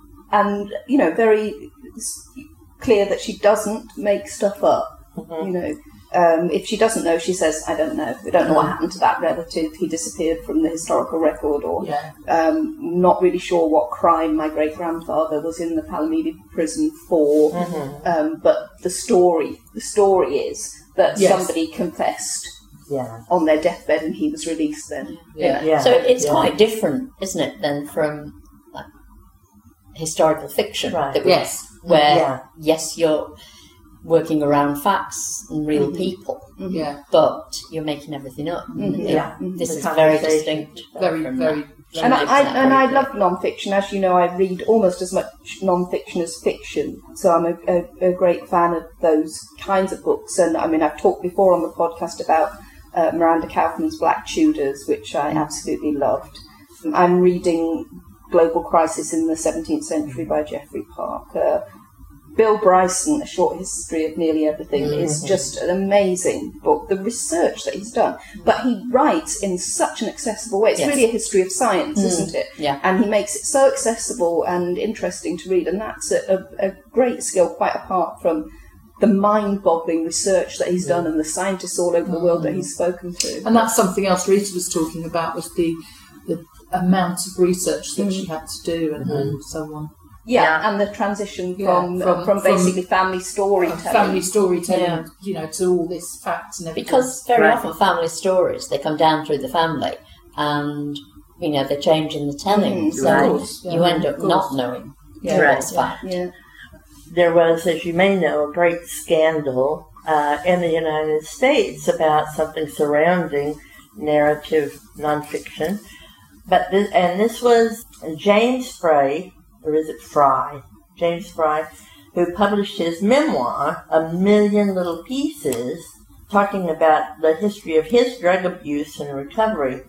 Speaker 4: and you know very s- clear that she doesn't make stuff up.
Speaker 1: Mhm.
Speaker 4: You know, um, if she doesn't know, she says, "I don't know. We don't know what happened to that relative. He disappeared from the historical record," or
Speaker 2: Yeah.
Speaker 4: um, "Not really sure what crime my great grandfather was in the Palamidi prison for."
Speaker 1: Mhm.
Speaker 4: Um, but the story, the story is that
Speaker 2: Yes.
Speaker 4: somebody confessed
Speaker 1: Yeah.
Speaker 4: on their deathbed and he was released then.
Speaker 2: Yeah.
Speaker 1: Yeah.
Speaker 5: So it's
Speaker 1: yeah.
Speaker 5: quite different, isn't it, than from like, historical fiction?
Speaker 1: Right.
Speaker 5: That we-
Speaker 2: Yes.
Speaker 5: Where,
Speaker 1: Yeah.
Speaker 5: yes, you're working around facts and real
Speaker 4: Mhm.
Speaker 5: people,
Speaker 2: Yeah.
Speaker 5: but you're making everything up.
Speaker 4: Mhm.
Speaker 1: Yeah.
Speaker 5: This
Speaker 1: The
Speaker 5: is very
Speaker 1: conversation.
Speaker 5: distinct.
Speaker 2: Very,
Speaker 5: from
Speaker 2: very.
Speaker 5: that.
Speaker 4: And I,
Speaker 5: makes
Speaker 4: I
Speaker 5: that
Speaker 4: and
Speaker 5: very
Speaker 4: I
Speaker 5: clear.
Speaker 4: love non-fiction. As you know, I read almost as much non-fiction as fiction. So I'm a, a, a great fan of those kinds of books. And I mean, I've talked before on the podcast about uh, Miranda Kaufman's Black Tudors, which I absolutely loved. I'm reading Global Crisis in the seventeenth Century by Geoffrey Parker. Bill Bryson, A Short History of Nearly Everything,
Speaker 1: Mm-hmm.
Speaker 4: is just an amazing book. The research that he's done, but he writes in such an accessible way. It's
Speaker 5: Yes.
Speaker 4: really a history of science,
Speaker 5: Mm.
Speaker 4: isn't it?
Speaker 5: Yeah.
Speaker 4: And he makes it so accessible and interesting to read, and that's a, a, a great skill, quite apart from the mind-boggling research that he's done and the scientists all over the world that he's spoken to.
Speaker 2: And that's something else Rita was talking about, was the the amount of research that she had to do and, and so on.
Speaker 4: Yeah,
Speaker 1: Yeah.
Speaker 4: and the transition
Speaker 2: Yeah,
Speaker 4: from,
Speaker 2: from-
Speaker 4: uh, from
Speaker 2: from-
Speaker 4: basically family storytelling.
Speaker 2: Family storytelling,
Speaker 5: Yeah.
Speaker 2: you know, to all this facts and everything.
Speaker 5: Because very
Speaker 1: Right.
Speaker 5: often family stories, they come down through the family and, you know, they change in the telling.
Speaker 4: Mm,
Speaker 5: so
Speaker 1: right.
Speaker 2: Of course, yeah,
Speaker 5: you end up
Speaker 2: of course.
Speaker 5: not knowing
Speaker 2: Yeah.
Speaker 1: Right.
Speaker 5: what's fact.
Speaker 4: Yeah.
Speaker 1: There was, as you may know, a great scandal uh, in the United States about something surrounding narrative nonfiction. But this, and this was James Frey, or is it Fry? James Fry, who published his memoir, A Million Little Pieces, talking about the history of his drug abuse and recovery.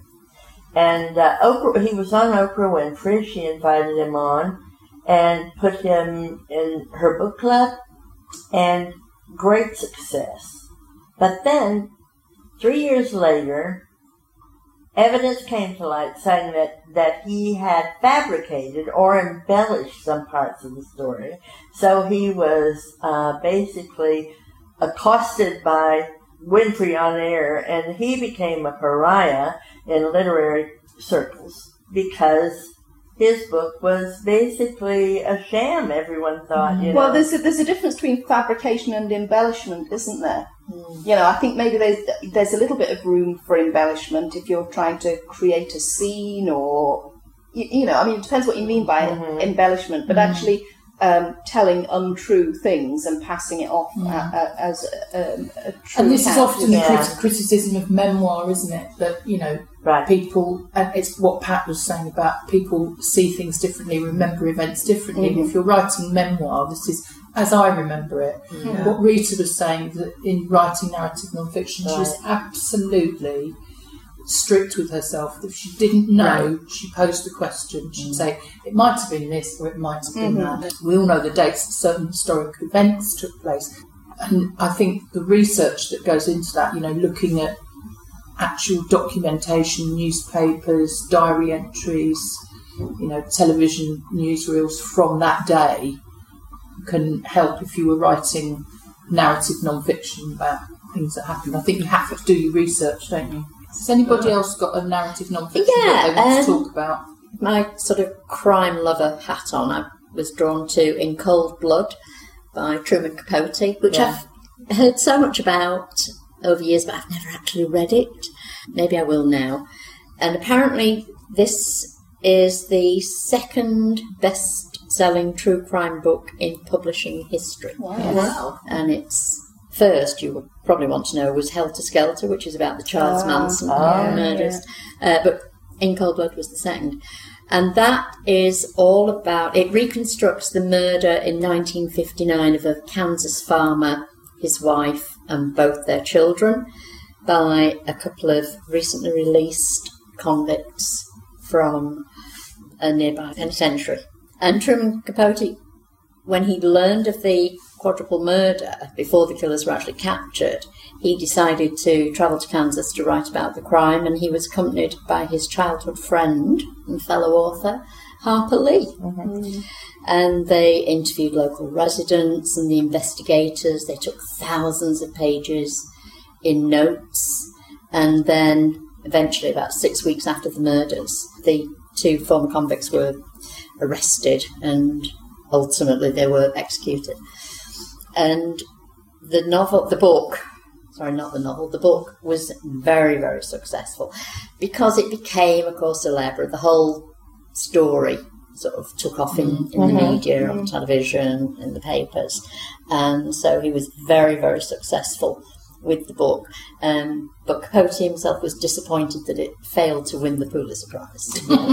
Speaker 1: And uh, Oprah, he was on Oprah Winfrey. She invited him on and put him in her book club, and great success. But then, three years later, evidence came to light saying that, that he had fabricated or embellished some parts of the story. So he was uh, basically accosted by Winfrey on air, and he became a pariah in literary circles because his book was basically a sham, everyone thought. You know.
Speaker 4: Well, there's a, there's a difference between fabrication and embellishment, isn't there? Mm. You know, I think maybe there's there's a little bit of room for embellishment if you're trying to create a scene, or you, you know, I mean, it depends what you mean by
Speaker 1: Mhm.
Speaker 4: embellishment. But
Speaker 2: Mm-hmm.
Speaker 4: actually, um, telling untrue things and passing it off
Speaker 2: Mm.
Speaker 4: a, a, as a, a true.
Speaker 2: And this is
Speaker 4: account,
Speaker 2: often
Speaker 1: Yeah.
Speaker 2: the crit- criticism of memoir, isn't it? That, you know,
Speaker 1: right.
Speaker 2: people, and it's what Pat was saying about people see things differently, remember events differently.
Speaker 4: Mhm.
Speaker 2: If you're writing memoir, this is as I remember it.
Speaker 4: Yeah.
Speaker 2: What Rita was saying, that in writing narrative non-fiction, she was
Speaker 1: Right.
Speaker 2: absolutely strict with herself. If she didn't know, she posed the question. She'd say, it might have been this or it might have been
Speaker 4: Mhm.
Speaker 2: that. We all know the dates that certain historic events took place. And I think the research that goes into that, you know, looking at actual documentation, newspapers, diary entries, you know, television newsreels from that day can help if you were writing narrative non-fiction about things that happened. I think you have to do your research, don't you? Has anybody else got a narrative non-fiction
Speaker 5: Yeah,
Speaker 2: that they want to
Speaker 5: um,
Speaker 2: talk about?
Speaker 5: My sort of crime lover hat on, I was drawn to In Cold Blood by Truman Capote, which
Speaker 2: Yeah.
Speaker 5: I've heard so much about over years, but I've never actually read it. Maybe I will now. And apparently this is the second best-selling true crime book in publishing history.
Speaker 4: Wow.
Speaker 1: Wow.
Speaker 5: And its first, you would probably want to know, was Helter Skelter, which is about the Charles
Speaker 4: Ah,
Speaker 5: Manson
Speaker 1: yeah,
Speaker 5: murders. Uh, but In Cold Blood was the second. And that is all about, it reconstructs the murder in nineteen fifty-nine of a Kansas farmer, his wife, and both their children. by a couple of recently released convicts from a nearby penitentiary. And Truman Capote, when he learned of the quadruple murder before the killers were actually captured, he decided to travel to Kansas to write about the crime, and he was accompanied by his childhood friend and fellow author, Harper Lee. Mm-hmm. And they interviewed local residents and the investigators. They took thousands of pages in notes, and then eventually, about six weeks after the murders, the two former convicts were arrested and ultimately they were executed. And the novel, the book, sorry, not the novel, the book was very, very successful because it became, of course, célèbre. The whole story sort of took off in, in mm-hmm. the media, mm-hmm. on television, in the papers. And so he was very, very successful with the book. Um, but Capote himself was disappointed that it failed to win the Pulitzer Prize.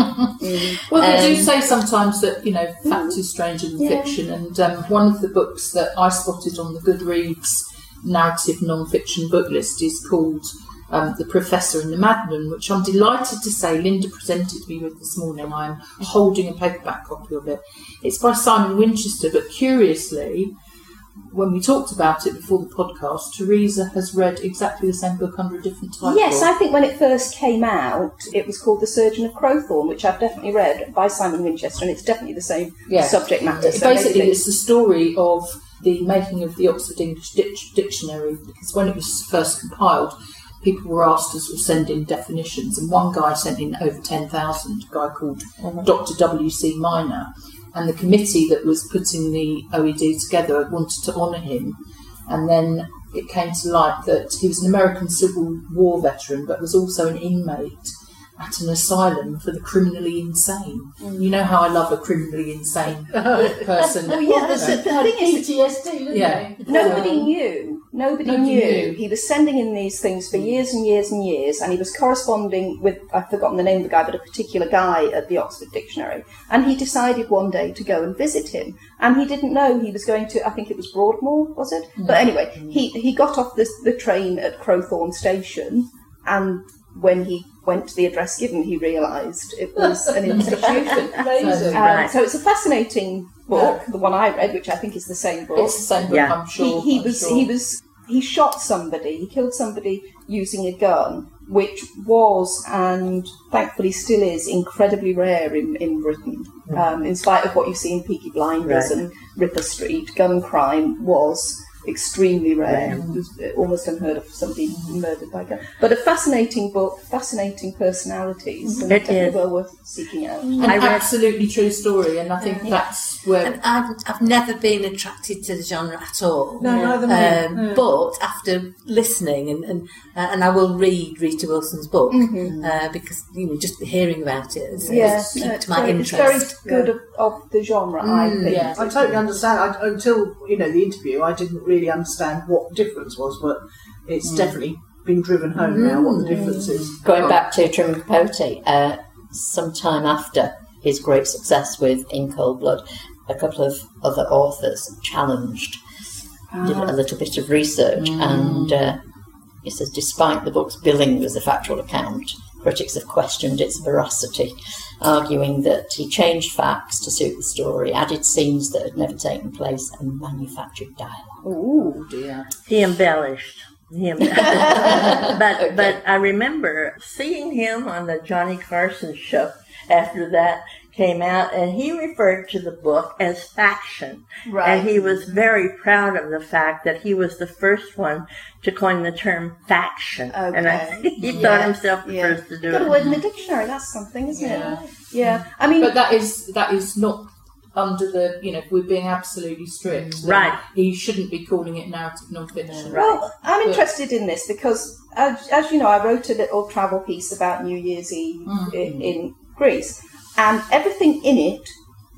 Speaker 2: mm-hmm. Well, they um, do say sometimes that, you know, fact is stranger than yeah. fiction. And um, one of the books that I spotted on the Goodreads narrative non-fiction book list is called um, The Professor and the Madman, which I'm delighted to say Linda presented me with this morning. I'm holding a paperback copy of it. It's by Simon Winchester, but curiously, when we talked about it before the podcast, Teresa has read exactly the same book under a different title.
Speaker 4: Yes, I think when it first came out, it was called The Surgeon of Crowthorne, which I've definitely read, by Simon Winchester, and it's definitely the same yeah. subject matter.
Speaker 2: So basically, it's the story of the making of the Oxford English Dic- Dictionary, because when it was first compiled, people were asked to sort of send in definitions, and one guy sent in over ten thousand, a guy called mm-hmm. Doctor W C Minor. And the committee that was putting the O E D together wanted to honour him. And then it came to light that he was an American Civil War veteran, but was also an inmate at an asylum for the criminally insane. Mm. You know how I love a criminally insane person.
Speaker 4: Well, yeah, the, the thing is,
Speaker 2: P T S D, didn't
Speaker 4: yeah.
Speaker 2: they?
Speaker 4: Nobody um, knew. Nobody, Nobody knew. knew. He was sending in these things for years and years and years, and he was corresponding with, I've forgotten the name of the guy, but a particular guy at the Oxford Dictionary. And he decided one day to go and visit him. And he didn't know he was going to, I think it was Broadmoor, was it? Mm. But anyway, mm. he, he got off the, the train at Crowthorne Station, and when he went to the address given, he realised it was an institution.
Speaker 2: Amazing.
Speaker 4: Um, right. So it's a fascinating book, yeah. the one I read, which I think is the same book.
Speaker 2: It's the same book, yeah. I'm sure.
Speaker 4: He, he
Speaker 2: I'm
Speaker 4: was
Speaker 2: sure.
Speaker 4: he was he shot somebody, he killed somebody using a gun, which was, and thankfully still is, incredibly rare in, in Britain. Mm. Um, in spite of what you see in Peaky Blinders right. and Ripper Street, gun crime was extremely rare. It was almost unheard of, somebody murdered by gun. But a fascinating book, fascinating personalities, and definitely well worth seeking out.
Speaker 2: An I read, absolutely true story, and I think uh, yeah. that's where...
Speaker 3: And I've, I've never been attracted to the genre at all.
Speaker 2: No, neither
Speaker 3: um,
Speaker 2: me.
Speaker 3: Yeah. But after listening, and and, uh, and I will read Rita Wilson's book, mm-hmm. uh, because, you know, just hearing about it has,
Speaker 4: yeah.
Speaker 3: has piqued
Speaker 4: no, it's
Speaker 3: my
Speaker 4: very,
Speaker 3: interest.
Speaker 4: It's very good yeah. of, of the genre, mm, I think.
Speaker 9: Yeah. I totally understand. I, until, you know, the interview, I didn't really understand what the difference was, but it's mm. definitely been driven home mm. now what the difference is.
Speaker 5: Going back to Truman Capote, uh, sometime after his great success with In Cold Blood, a couple of other authors challenged, ah. did a little bit of research, mm. and uh, it says, despite the book's billing as a factual account, critics have questioned its veracity, arguing that he changed facts to suit the story, added scenes that had never taken place, and manufactured dialogue.
Speaker 2: Oh dear.
Speaker 1: He embellished. He embellished. but okay. but I remember seeing him on the Johnny Carson show after that came out, and he referred to the book as faction.
Speaker 4: Right.
Speaker 1: And he was very proud of the fact that he was the first one to coin the term faction.
Speaker 4: Okay.
Speaker 1: And I think he
Speaker 4: yeah.
Speaker 1: thought himself the
Speaker 4: yeah.
Speaker 1: first to do
Speaker 4: Got
Speaker 1: it.
Speaker 4: a word in the dictionary, that's something, isn't
Speaker 2: yeah.
Speaker 4: it? Yeah. I mean,
Speaker 2: but that is that is not under the, you know, if we're being absolutely strict,
Speaker 1: right?
Speaker 2: He shouldn't be calling it narrative non-fiction.
Speaker 4: Well, I'm
Speaker 2: but,
Speaker 4: interested in this because, as, as you know, I wrote a little travel piece about New Year's Eve
Speaker 2: mm-hmm.
Speaker 4: in, in Greece, and everything in it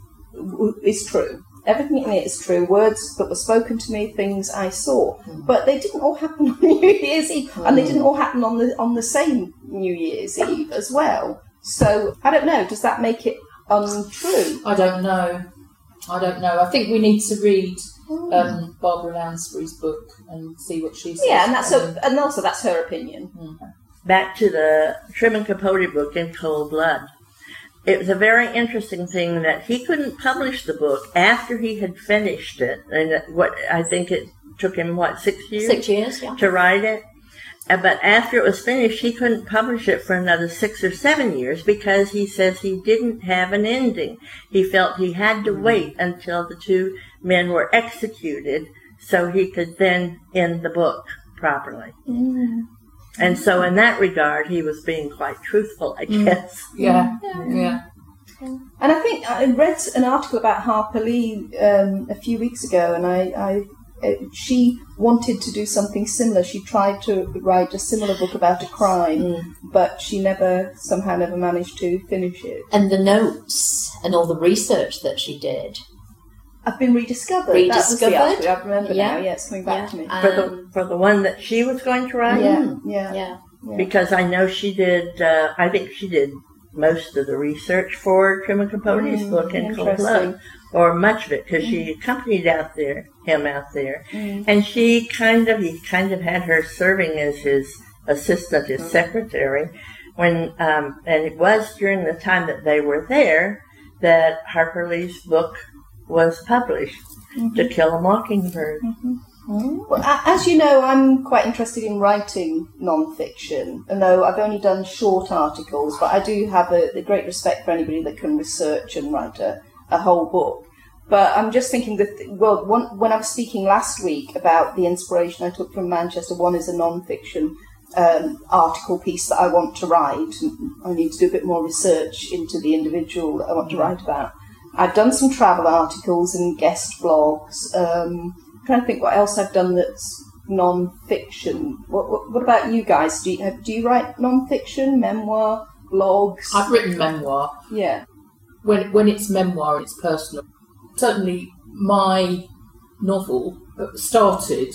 Speaker 4: is true. Everything in it is true. Words that were spoken to me, things I saw, mm. but they didn't all happen on New Year's Eve, mm. and they didn't all happen on the on the same New Year's Eve as well. So I don't know. Does that make it untrue?
Speaker 2: I don't know. I don't know. I think we need to read um, Barbara Lansbury's book and see what she says.
Speaker 4: Yeah, and that's
Speaker 2: Um,
Speaker 4: a, and also that's her opinion.
Speaker 1: Back to the Truman Capote book, In Cold Blood. It was a very interesting thing that he couldn't publish the book after he had finished it. And what I think it took him, what, six years?
Speaker 5: Six years, yeah.
Speaker 1: To write it. Uh, But after it was finished, he couldn't publish it for another six or seven years because he says he didn't have an ending. He felt he had to wait until the two men were executed so he could then end the book properly.
Speaker 4: Mm.
Speaker 1: And so in that regard, he was being quite truthful, I guess.
Speaker 2: Yeah, yeah.
Speaker 4: And I think I read an article about Harper Lee um, a few weeks ago, and I, I uh, she wanted to do something similar. She tried to write a similar book about a crime,
Speaker 5: Mm.
Speaker 4: but she never somehow never managed to finish it.
Speaker 5: And the notes and all the research that she did.
Speaker 4: I've been rediscovered.
Speaker 5: Rediscovered?
Speaker 4: That was the article. I remember
Speaker 5: Yeah.
Speaker 4: now. Yeah, it's coming back
Speaker 5: Yeah.
Speaker 4: to me.
Speaker 5: Um,
Speaker 1: For the for the one that she was going to write?
Speaker 4: yeah, yeah,
Speaker 5: Yeah.
Speaker 4: yeah.
Speaker 1: Because I know she did, uh, I think she did most of the research for Truman Capote's
Speaker 4: Mm,
Speaker 1: book, In Cold
Speaker 4: interesting.
Speaker 1: Blood, or much of it, because she accompanied out there, him out there.
Speaker 4: Mm.
Speaker 1: And she kind of, he kind of had her serving as his assistant, his secretary, when, um, and it was during the time that they were there that Harper Lee's book was published, To Kill a Mockingbird.
Speaker 4: Well, a- as you know, I'm quite interested in writing non-fiction, although I've only done short articles, but I do have a, a great respect for anybody that can research and write a, a whole book. But I'm just thinking that, well, one, when I was speaking last week about the inspiration I took from Manchester, one is a non-fiction um, article piece that I want to write. I need to do a bit more research into the individual that I want to write about. I've done some travel articles and guest blogs. Um, I'm trying to think what else I've done that's non-fiction. What, what, what about you guys? Do you, have, do you write non-fiction, memoir, blogs?
Speaker 2: I've written memoir.
Speaker 4: Yeah.
Speaker 2: When when it's memoir, and it's personal. Certainly, my novel started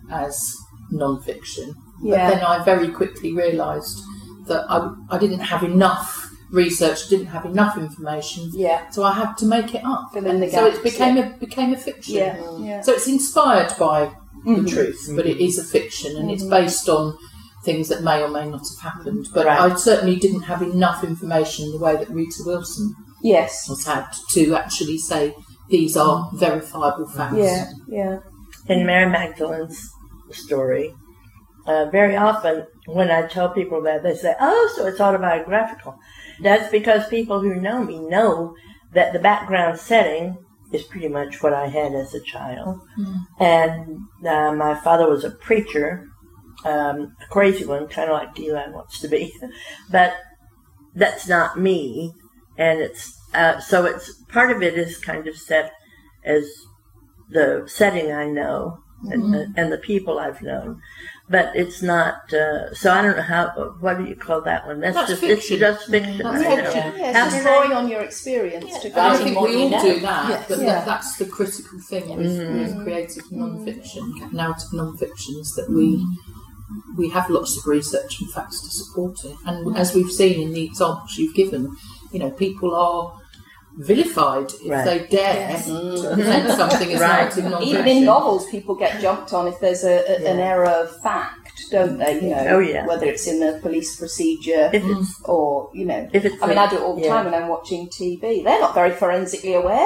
Speaker 2: as non-fiction,
Speaker 4: Yeah.
Speaker 2: but then I very quickly realised that I, I didn't have enough research, didn't have enough information,
Speaker 4: Yeah.
Speaker 2: so I had to make it up.
Speaker 4: Fill in the
Speaker 2: so it
Speaker 4: gaps,
Speaker 2: became
Speaker 4: yeah.
Speaker 2: a became a fiction.
Speaker 4: Yeah. Yeah.
Speaker 2: So it's inspired by
Speaker 4: Mhm.
Speaker 2: the truth, but it is a fiction, and it's based on things that may or may not have happened. But
Speaker 1: Right.
Speaker 2: I certainly didn't have enough information in the way that Rita Wilson
Speaker 4: Yes.
Speaker 2: has had to actually say these are verifiable facts.
Speaker 4: Yeah. Yeah.
Speaker 1: In Mary Magdalene's story, uh, very often when I tell people that, they say, oh, so it's autobiographical. That's because people who know me know that the background setting is pretty much what I had as a child.
Speaker 2: Mm.
Speaker 1: And uh, my father was a preacher, um, a crazy one, kind of like Eli wants to be. But that's not me. And it's uh, so it's part of it is kind of set as the setting I know
Speaker 2: Mm-hmm.
Speaker 1: and, and the people I've known, but it's not. Uh, so I don't know how. What do you call that one? That's,
Speaker 2: That's
Speaker 1: just
Speaker 2: fiction.
Speaker 1: it's just fiction.
Speaker 2: That's
Speaker 1: I know.
Speaker 2: fiction.
Speaker 4: Yeah,
Speaker 1: How
Speaker 4: it's just
Speaker 1: can
Speaker 4: drawing
Speaker 1: I-
Speaker 4: on your experience
Speaker 5: Yeah.
Speaker 4: to
Speaker 2: And I
Speaker 5: Writing
Speaker 2: think
Speaker 5: what
Speaker 2: we
Speaker 5: you
Speaker 2: all
Speaker 5: know.
Speaker 2: do that,
Speaker 4: Yes.
Speaker 2: but
Speaker 4: Yeah.
Speaker 2: that, that's the critical thing with,
Speaker 1: Mhm.
Speaker 2: with creative non-fiction, getting out of non-fiction, is that we we have lots of research and facts to support it. And as we've seen in the examples you've given, you know, people are vilified if
Speaker 1: Right.
Speaker 2: they dare
Speaker 5: Yes.
Speaker 2: to present something as
Speaker 1: Right.
Speaker 2: narrative non-fiction.
Speaker 4: Even in novels, people get jumped on if there's a, a, an
Speaker 1: Yeah.
Speaker 4: error of fact, don't they? You know,
Speaker 1: Oh, yeah.
Speaker 4: whether it's in the police procedure
Speaker 1: If it's
Speaker 4: or you know.
Speaker 1: if it's
Speaker 4: I mean,
Speaker 1: a-
Speaker 4: I do it all the
Speaker 1: yeah.
Speaker 4: time when I'm watching T V. They're not very forensically aware.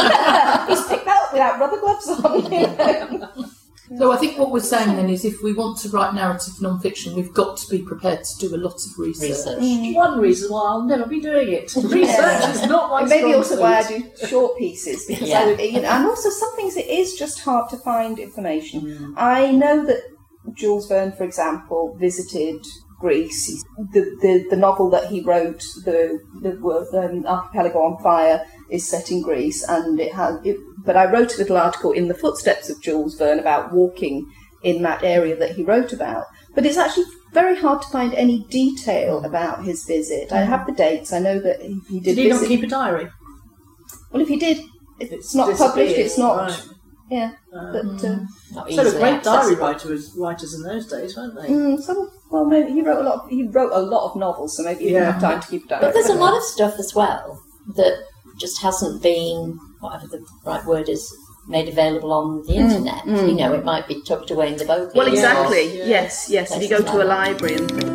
Speaker 4: He's picked that up without rubber gloves on. You know?
Speaker 2: So I think what we're saying then is if we want to write narrative non-fiction, we've got to be prepared to do a lot of research.
Speaker 5: Research.
Speaker 9: One reason why I'll never be doing it. Research is not my
Speaker 4: And maybe
Speaker 9: strong
Speaker 4: also why I
Speaker 9: suit.
Speaker 4: do short pieces because
Speaker 5: Yeah.
Speaker 4: I, you know, and also some things it is just hard to find information.
Speaker 1: Mm.
Speaker 4: I know that Jules Verne, for example, visited Greece. He's, the, the the novel that he wrote, the the um, Archipelago on Fire, is set in Greece, and it has. It, but I wrote a little article in the footsteps of Jules Verne about walking in that area that he wrote about. But it's actually very hard to find any detail about his visit. I have the dates. I know that he, he did.
Speaker 9: Did he not
Speaker 4: visit.
Speaker 9: keep a diary?
Speaker 4: Well, if he did, if it's not
Speaker 9: disappeared,
Speaker 4: published, it's not.
Speaker 9: right.
Speaker 4: Yeah,
Speaker 9: Uh,
Speaker 4: but uh,
Speaker 5: Not
Speaker 9: so were
Speaker 5: easily
Speaker 9: great diary
Speaker 5: accessible.
Speaker 9: writers, writers in those days, weren't they?
Speaker 4: mm, some. Well, maybe he wrote a lot. Of, he wrote a lot of novels, so maybe he didn't
Speaker 9: Yeah.
Speaker 4: have time to keep a diary.
Speaker 5: But there's a lot of stuff as well that just hasn't been, whatever the right word is, made available on the internet.
Speaker 4: mm.
Speaker 5: You know, it might be tucked away in the bogey.
Speaker 4: Well, exactly.
Speaker 2: Yes,
Speaker 4: Yes, yes. If you go to a library and things.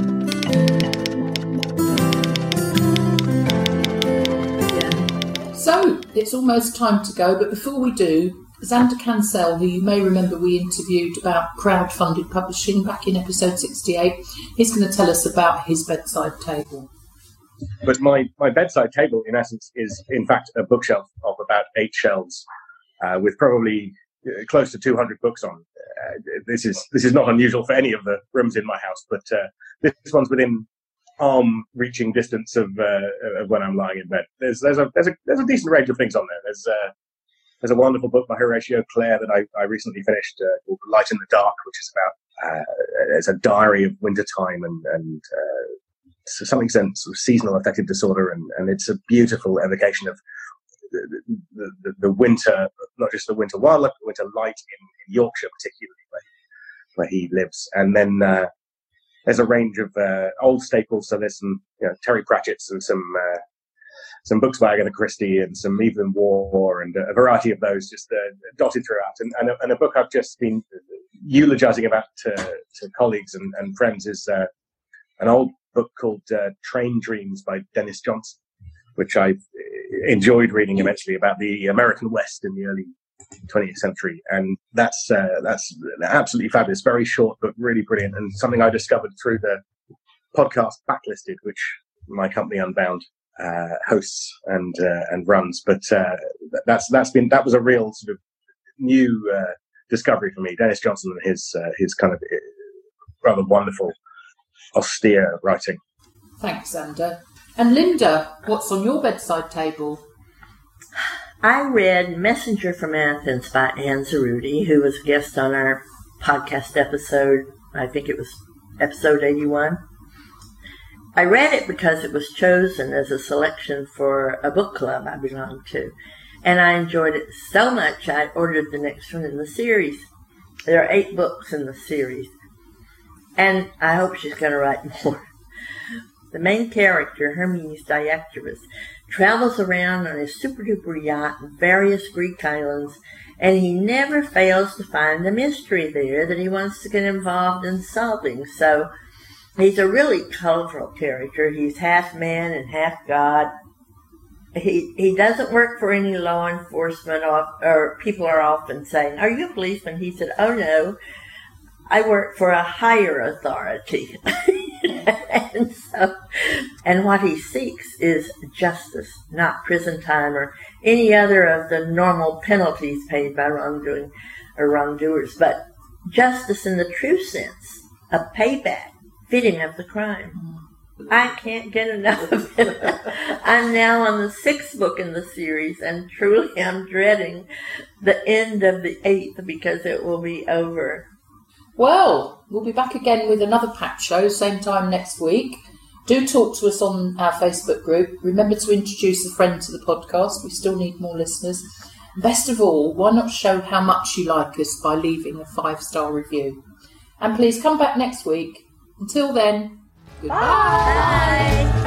Speaker 2: So, it's almost time to go, but before we do, Xander Cancel, who you may remember we interviewed about crowd-funded publishing back in episode sixty-eight, he's going to tell us about his bedside table.
Speaker 10: But my, my bedside table, in essence, is in fact a bookshelf of about eight shelves, uh, with probably uh, close to two hundred books on. Uh, this is this is not unusual for any of the rooms in my house, but uh, this one's within arm-reaching distance of, uh, of when I'm lying in bed. There's there's a there's a there's a decent range of things on there. There's uh, there's a wonderful book by Horatio Clare that I, I recently finished uh, called Light in the Dark, which is about uh, it's a diary of wintertime and and uh, to some extent sort of seasonal affective disorder, and, and it's a beautiful evocation of the, the, the, the winter, not just the winter wildlife, but winter light in, in Yorkshire, particularly where, where he lives. And then uh, there's a range of uh, old staples. So there's some you know, Terry Pratchett's and some uh, some books by Agatha Christie and some Evelyn Waugh and a variety of those just uh, dotted throughout. And, and, a, and a book I've just been eulogizing about to, to colleagues and, and friends is uh, an old book called uh, Train Dreams by Dennis Johnson, which I've enjoyed reading immensely, about the American West in the early twentieth century. And that's uh, that's absolutely fabulous, very short but really brilliant, and something I discovered through the podcast Backlisted, which my company Unbound uh, hosts and uh, and runs. But uh, that's that's been that was a real sort of new uh, discovery for me. Dennis Johnson and his uh, his kind of rather wonderful, austere writing.
Speaker 2: Thanks, Xander. And Linda, what's on your bedside table?
Speaker 1: I read Messenger from Athens by Anne Cerruti, who was a guest on our podcast episode. I think it was episode eighty-one. I read it because it was chosen as a selection for a book club I belonged to, and I enjoyed it so much I ordered the next one in the series. There are eight books in the series, and I hope she's going to write more. The main character, Hermes Diactyrus, travels around on his super-duper yacht in various Greek islands, and he never fails to find a mystery there that he wants to get involved in solving. So he's a really colorful character. He's half man and half god. He he doesn't work for any law enforcement, or, or people are often saying, "Are you a policeman?" He said, "Oh no, I work for a higher authority." and so, and what he seeks is justice, not prison time or any other of the normal penalties paid by wrongdoing or wrongdoers, but justice in the true sense, a payback fitting of the crime. I can't get enough of it. I'm now on the sixth book in the series, and truly I'm dreading the end of the eighth because it will be over.
Speaker 2: Well, we'll be back again with another Pat Show, same time next week. Do talk to us on our Facebook group. Remember to introduce a friend to the podcast. We still need more listeners. Best of all, why not show how much you like us by leaving a five-star review? And please come back next week. Until then, goodbye.
Speaker 1: Bye.